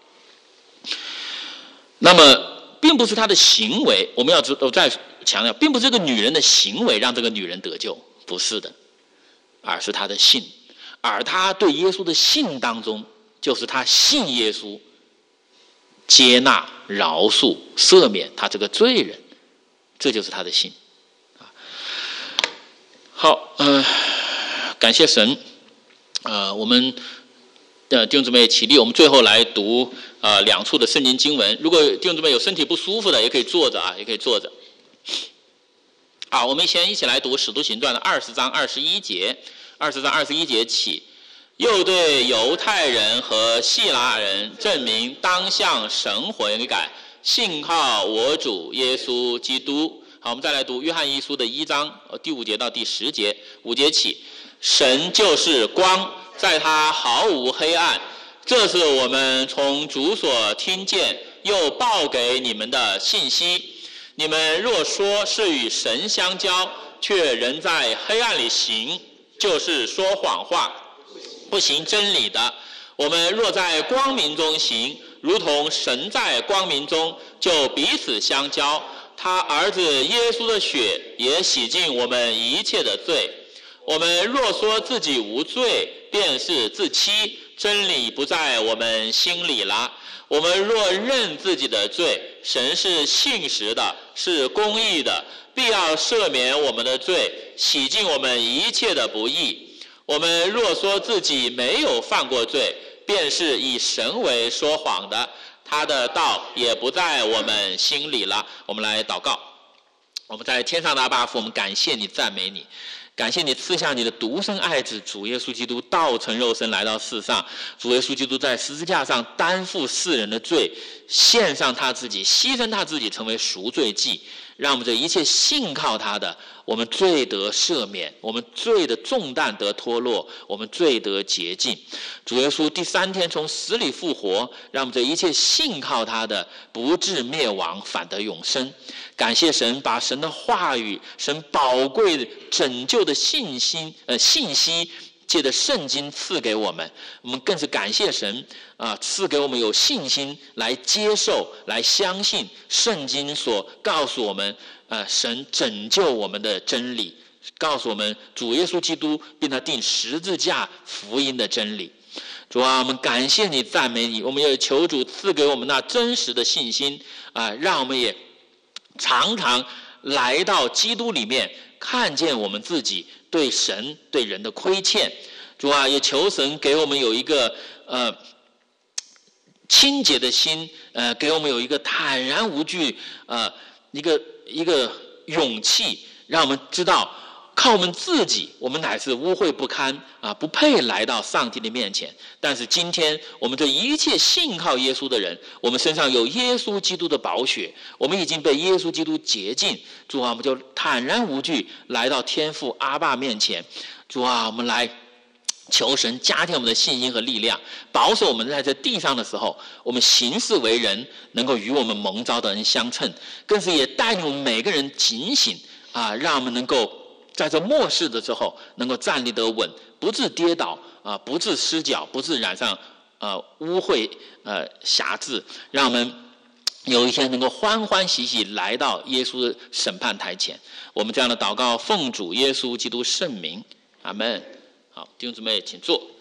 那么，并不是他的行为，我们要我再强调，并不是这个女人的行为让这个女人得救，不是的，而是她的信，而她对耶稣的信当中，就是她信耶稣。接纳、饶恕、赦免他这个罪人，这就是他的信。好，呃，感谢神。呃，我们的弟兄姊妹起立，我们最后来读呃两处的圣经经文。如果弟兄姊妹有身体不舒服的，也可以坐着啊，也可以坐着。好，我们先一起来读《使徒行传》的二十章二十一节，二十章二十一节起。又对犹太人和希腊人证明当向神悔改，信靠我主耶稣基督。好，我们再来读约翰一书的一章第五节到第十节，五节起，神就是光，在他毫无黑暗，这是我们从主所听见又报给你们的信息。你们若说是与神相交，却仍在黑暗里行，就是说谎话，不行真理的。我们若在光明中行，如同神在光明中，就彼此相交。他儿子耶稣的血也洗净我们一切的罪。我们若说自己无罪，便是自欺，真理不在我们心里了。我们若认自己的罪，神是信实的，是公义的，必要赦免我们的罪，洗净我们一切的不义。我们若说自己没有犯过罪，便是以神为说谎的，他的道也不在我们心里了。我们来祷告。我们在天上的阿爸父，我们感谢你，赞美你，感谢你赐下你的独生爱子主耶稣基督道成肉身来到世上。主耶稣基督在十字架上担负世人的罪，献上他自己，牺牲他自己，成为赎罪祭，让我们这一切信靠他的，我们罪得赦免，我们罪的重担得脱落，我们罪得洁净。主耶稣第三天从死里复活，让我们这一切信靠他的不至灭亡，反得永生。感谢神，把神的话语、神宝贵的拯救的信心、呃信息，借着圣经赐给我们。我们更是感谢神啊、呃，赐给我们有信心来接受、来相信圣经所告诉我们，呃，神拯救我们的真理，告诉我们主耶稣基督并他钉十字架福音的真理。主啊，我们感谢你，赞美你，我们也求主赐给我们那真实的信心啊、呃，让我们也常常来到基督里面，看见我们自己对神对人的亏欠。主啊，也求神给我们有一个呃清洁的心，呃，给我们有一个坦然无惧，呃，一个一个勇气，让我们知道靠我们自己，我们乃是污秽不堪啊，不配来到上帝的面前。但是今天我们这一切信靠耶稣的人，我们身上有耶稣基督的宝血，我们已经被耶稣基督洁净。主啊，我们就坦然无惧来到天父阿爸面前。主啊，我们来求神加添我们的信心和力量，保守我们在这地上的时候，我们行事为人能够与我们蒙召的人相称，更是也带领我们每个人警醒啊，让我们能够在这末世的时候能够站立得稳，不致跌倒啊，不致失脚，不致染上呃污秽呃瑕疵，让我们有一天能够欢欢喜喜来到耶稣的审判台前。我们这样的祷告，奉主耶稣基督圣名，阿们。好，弟兄姊妹，请坐。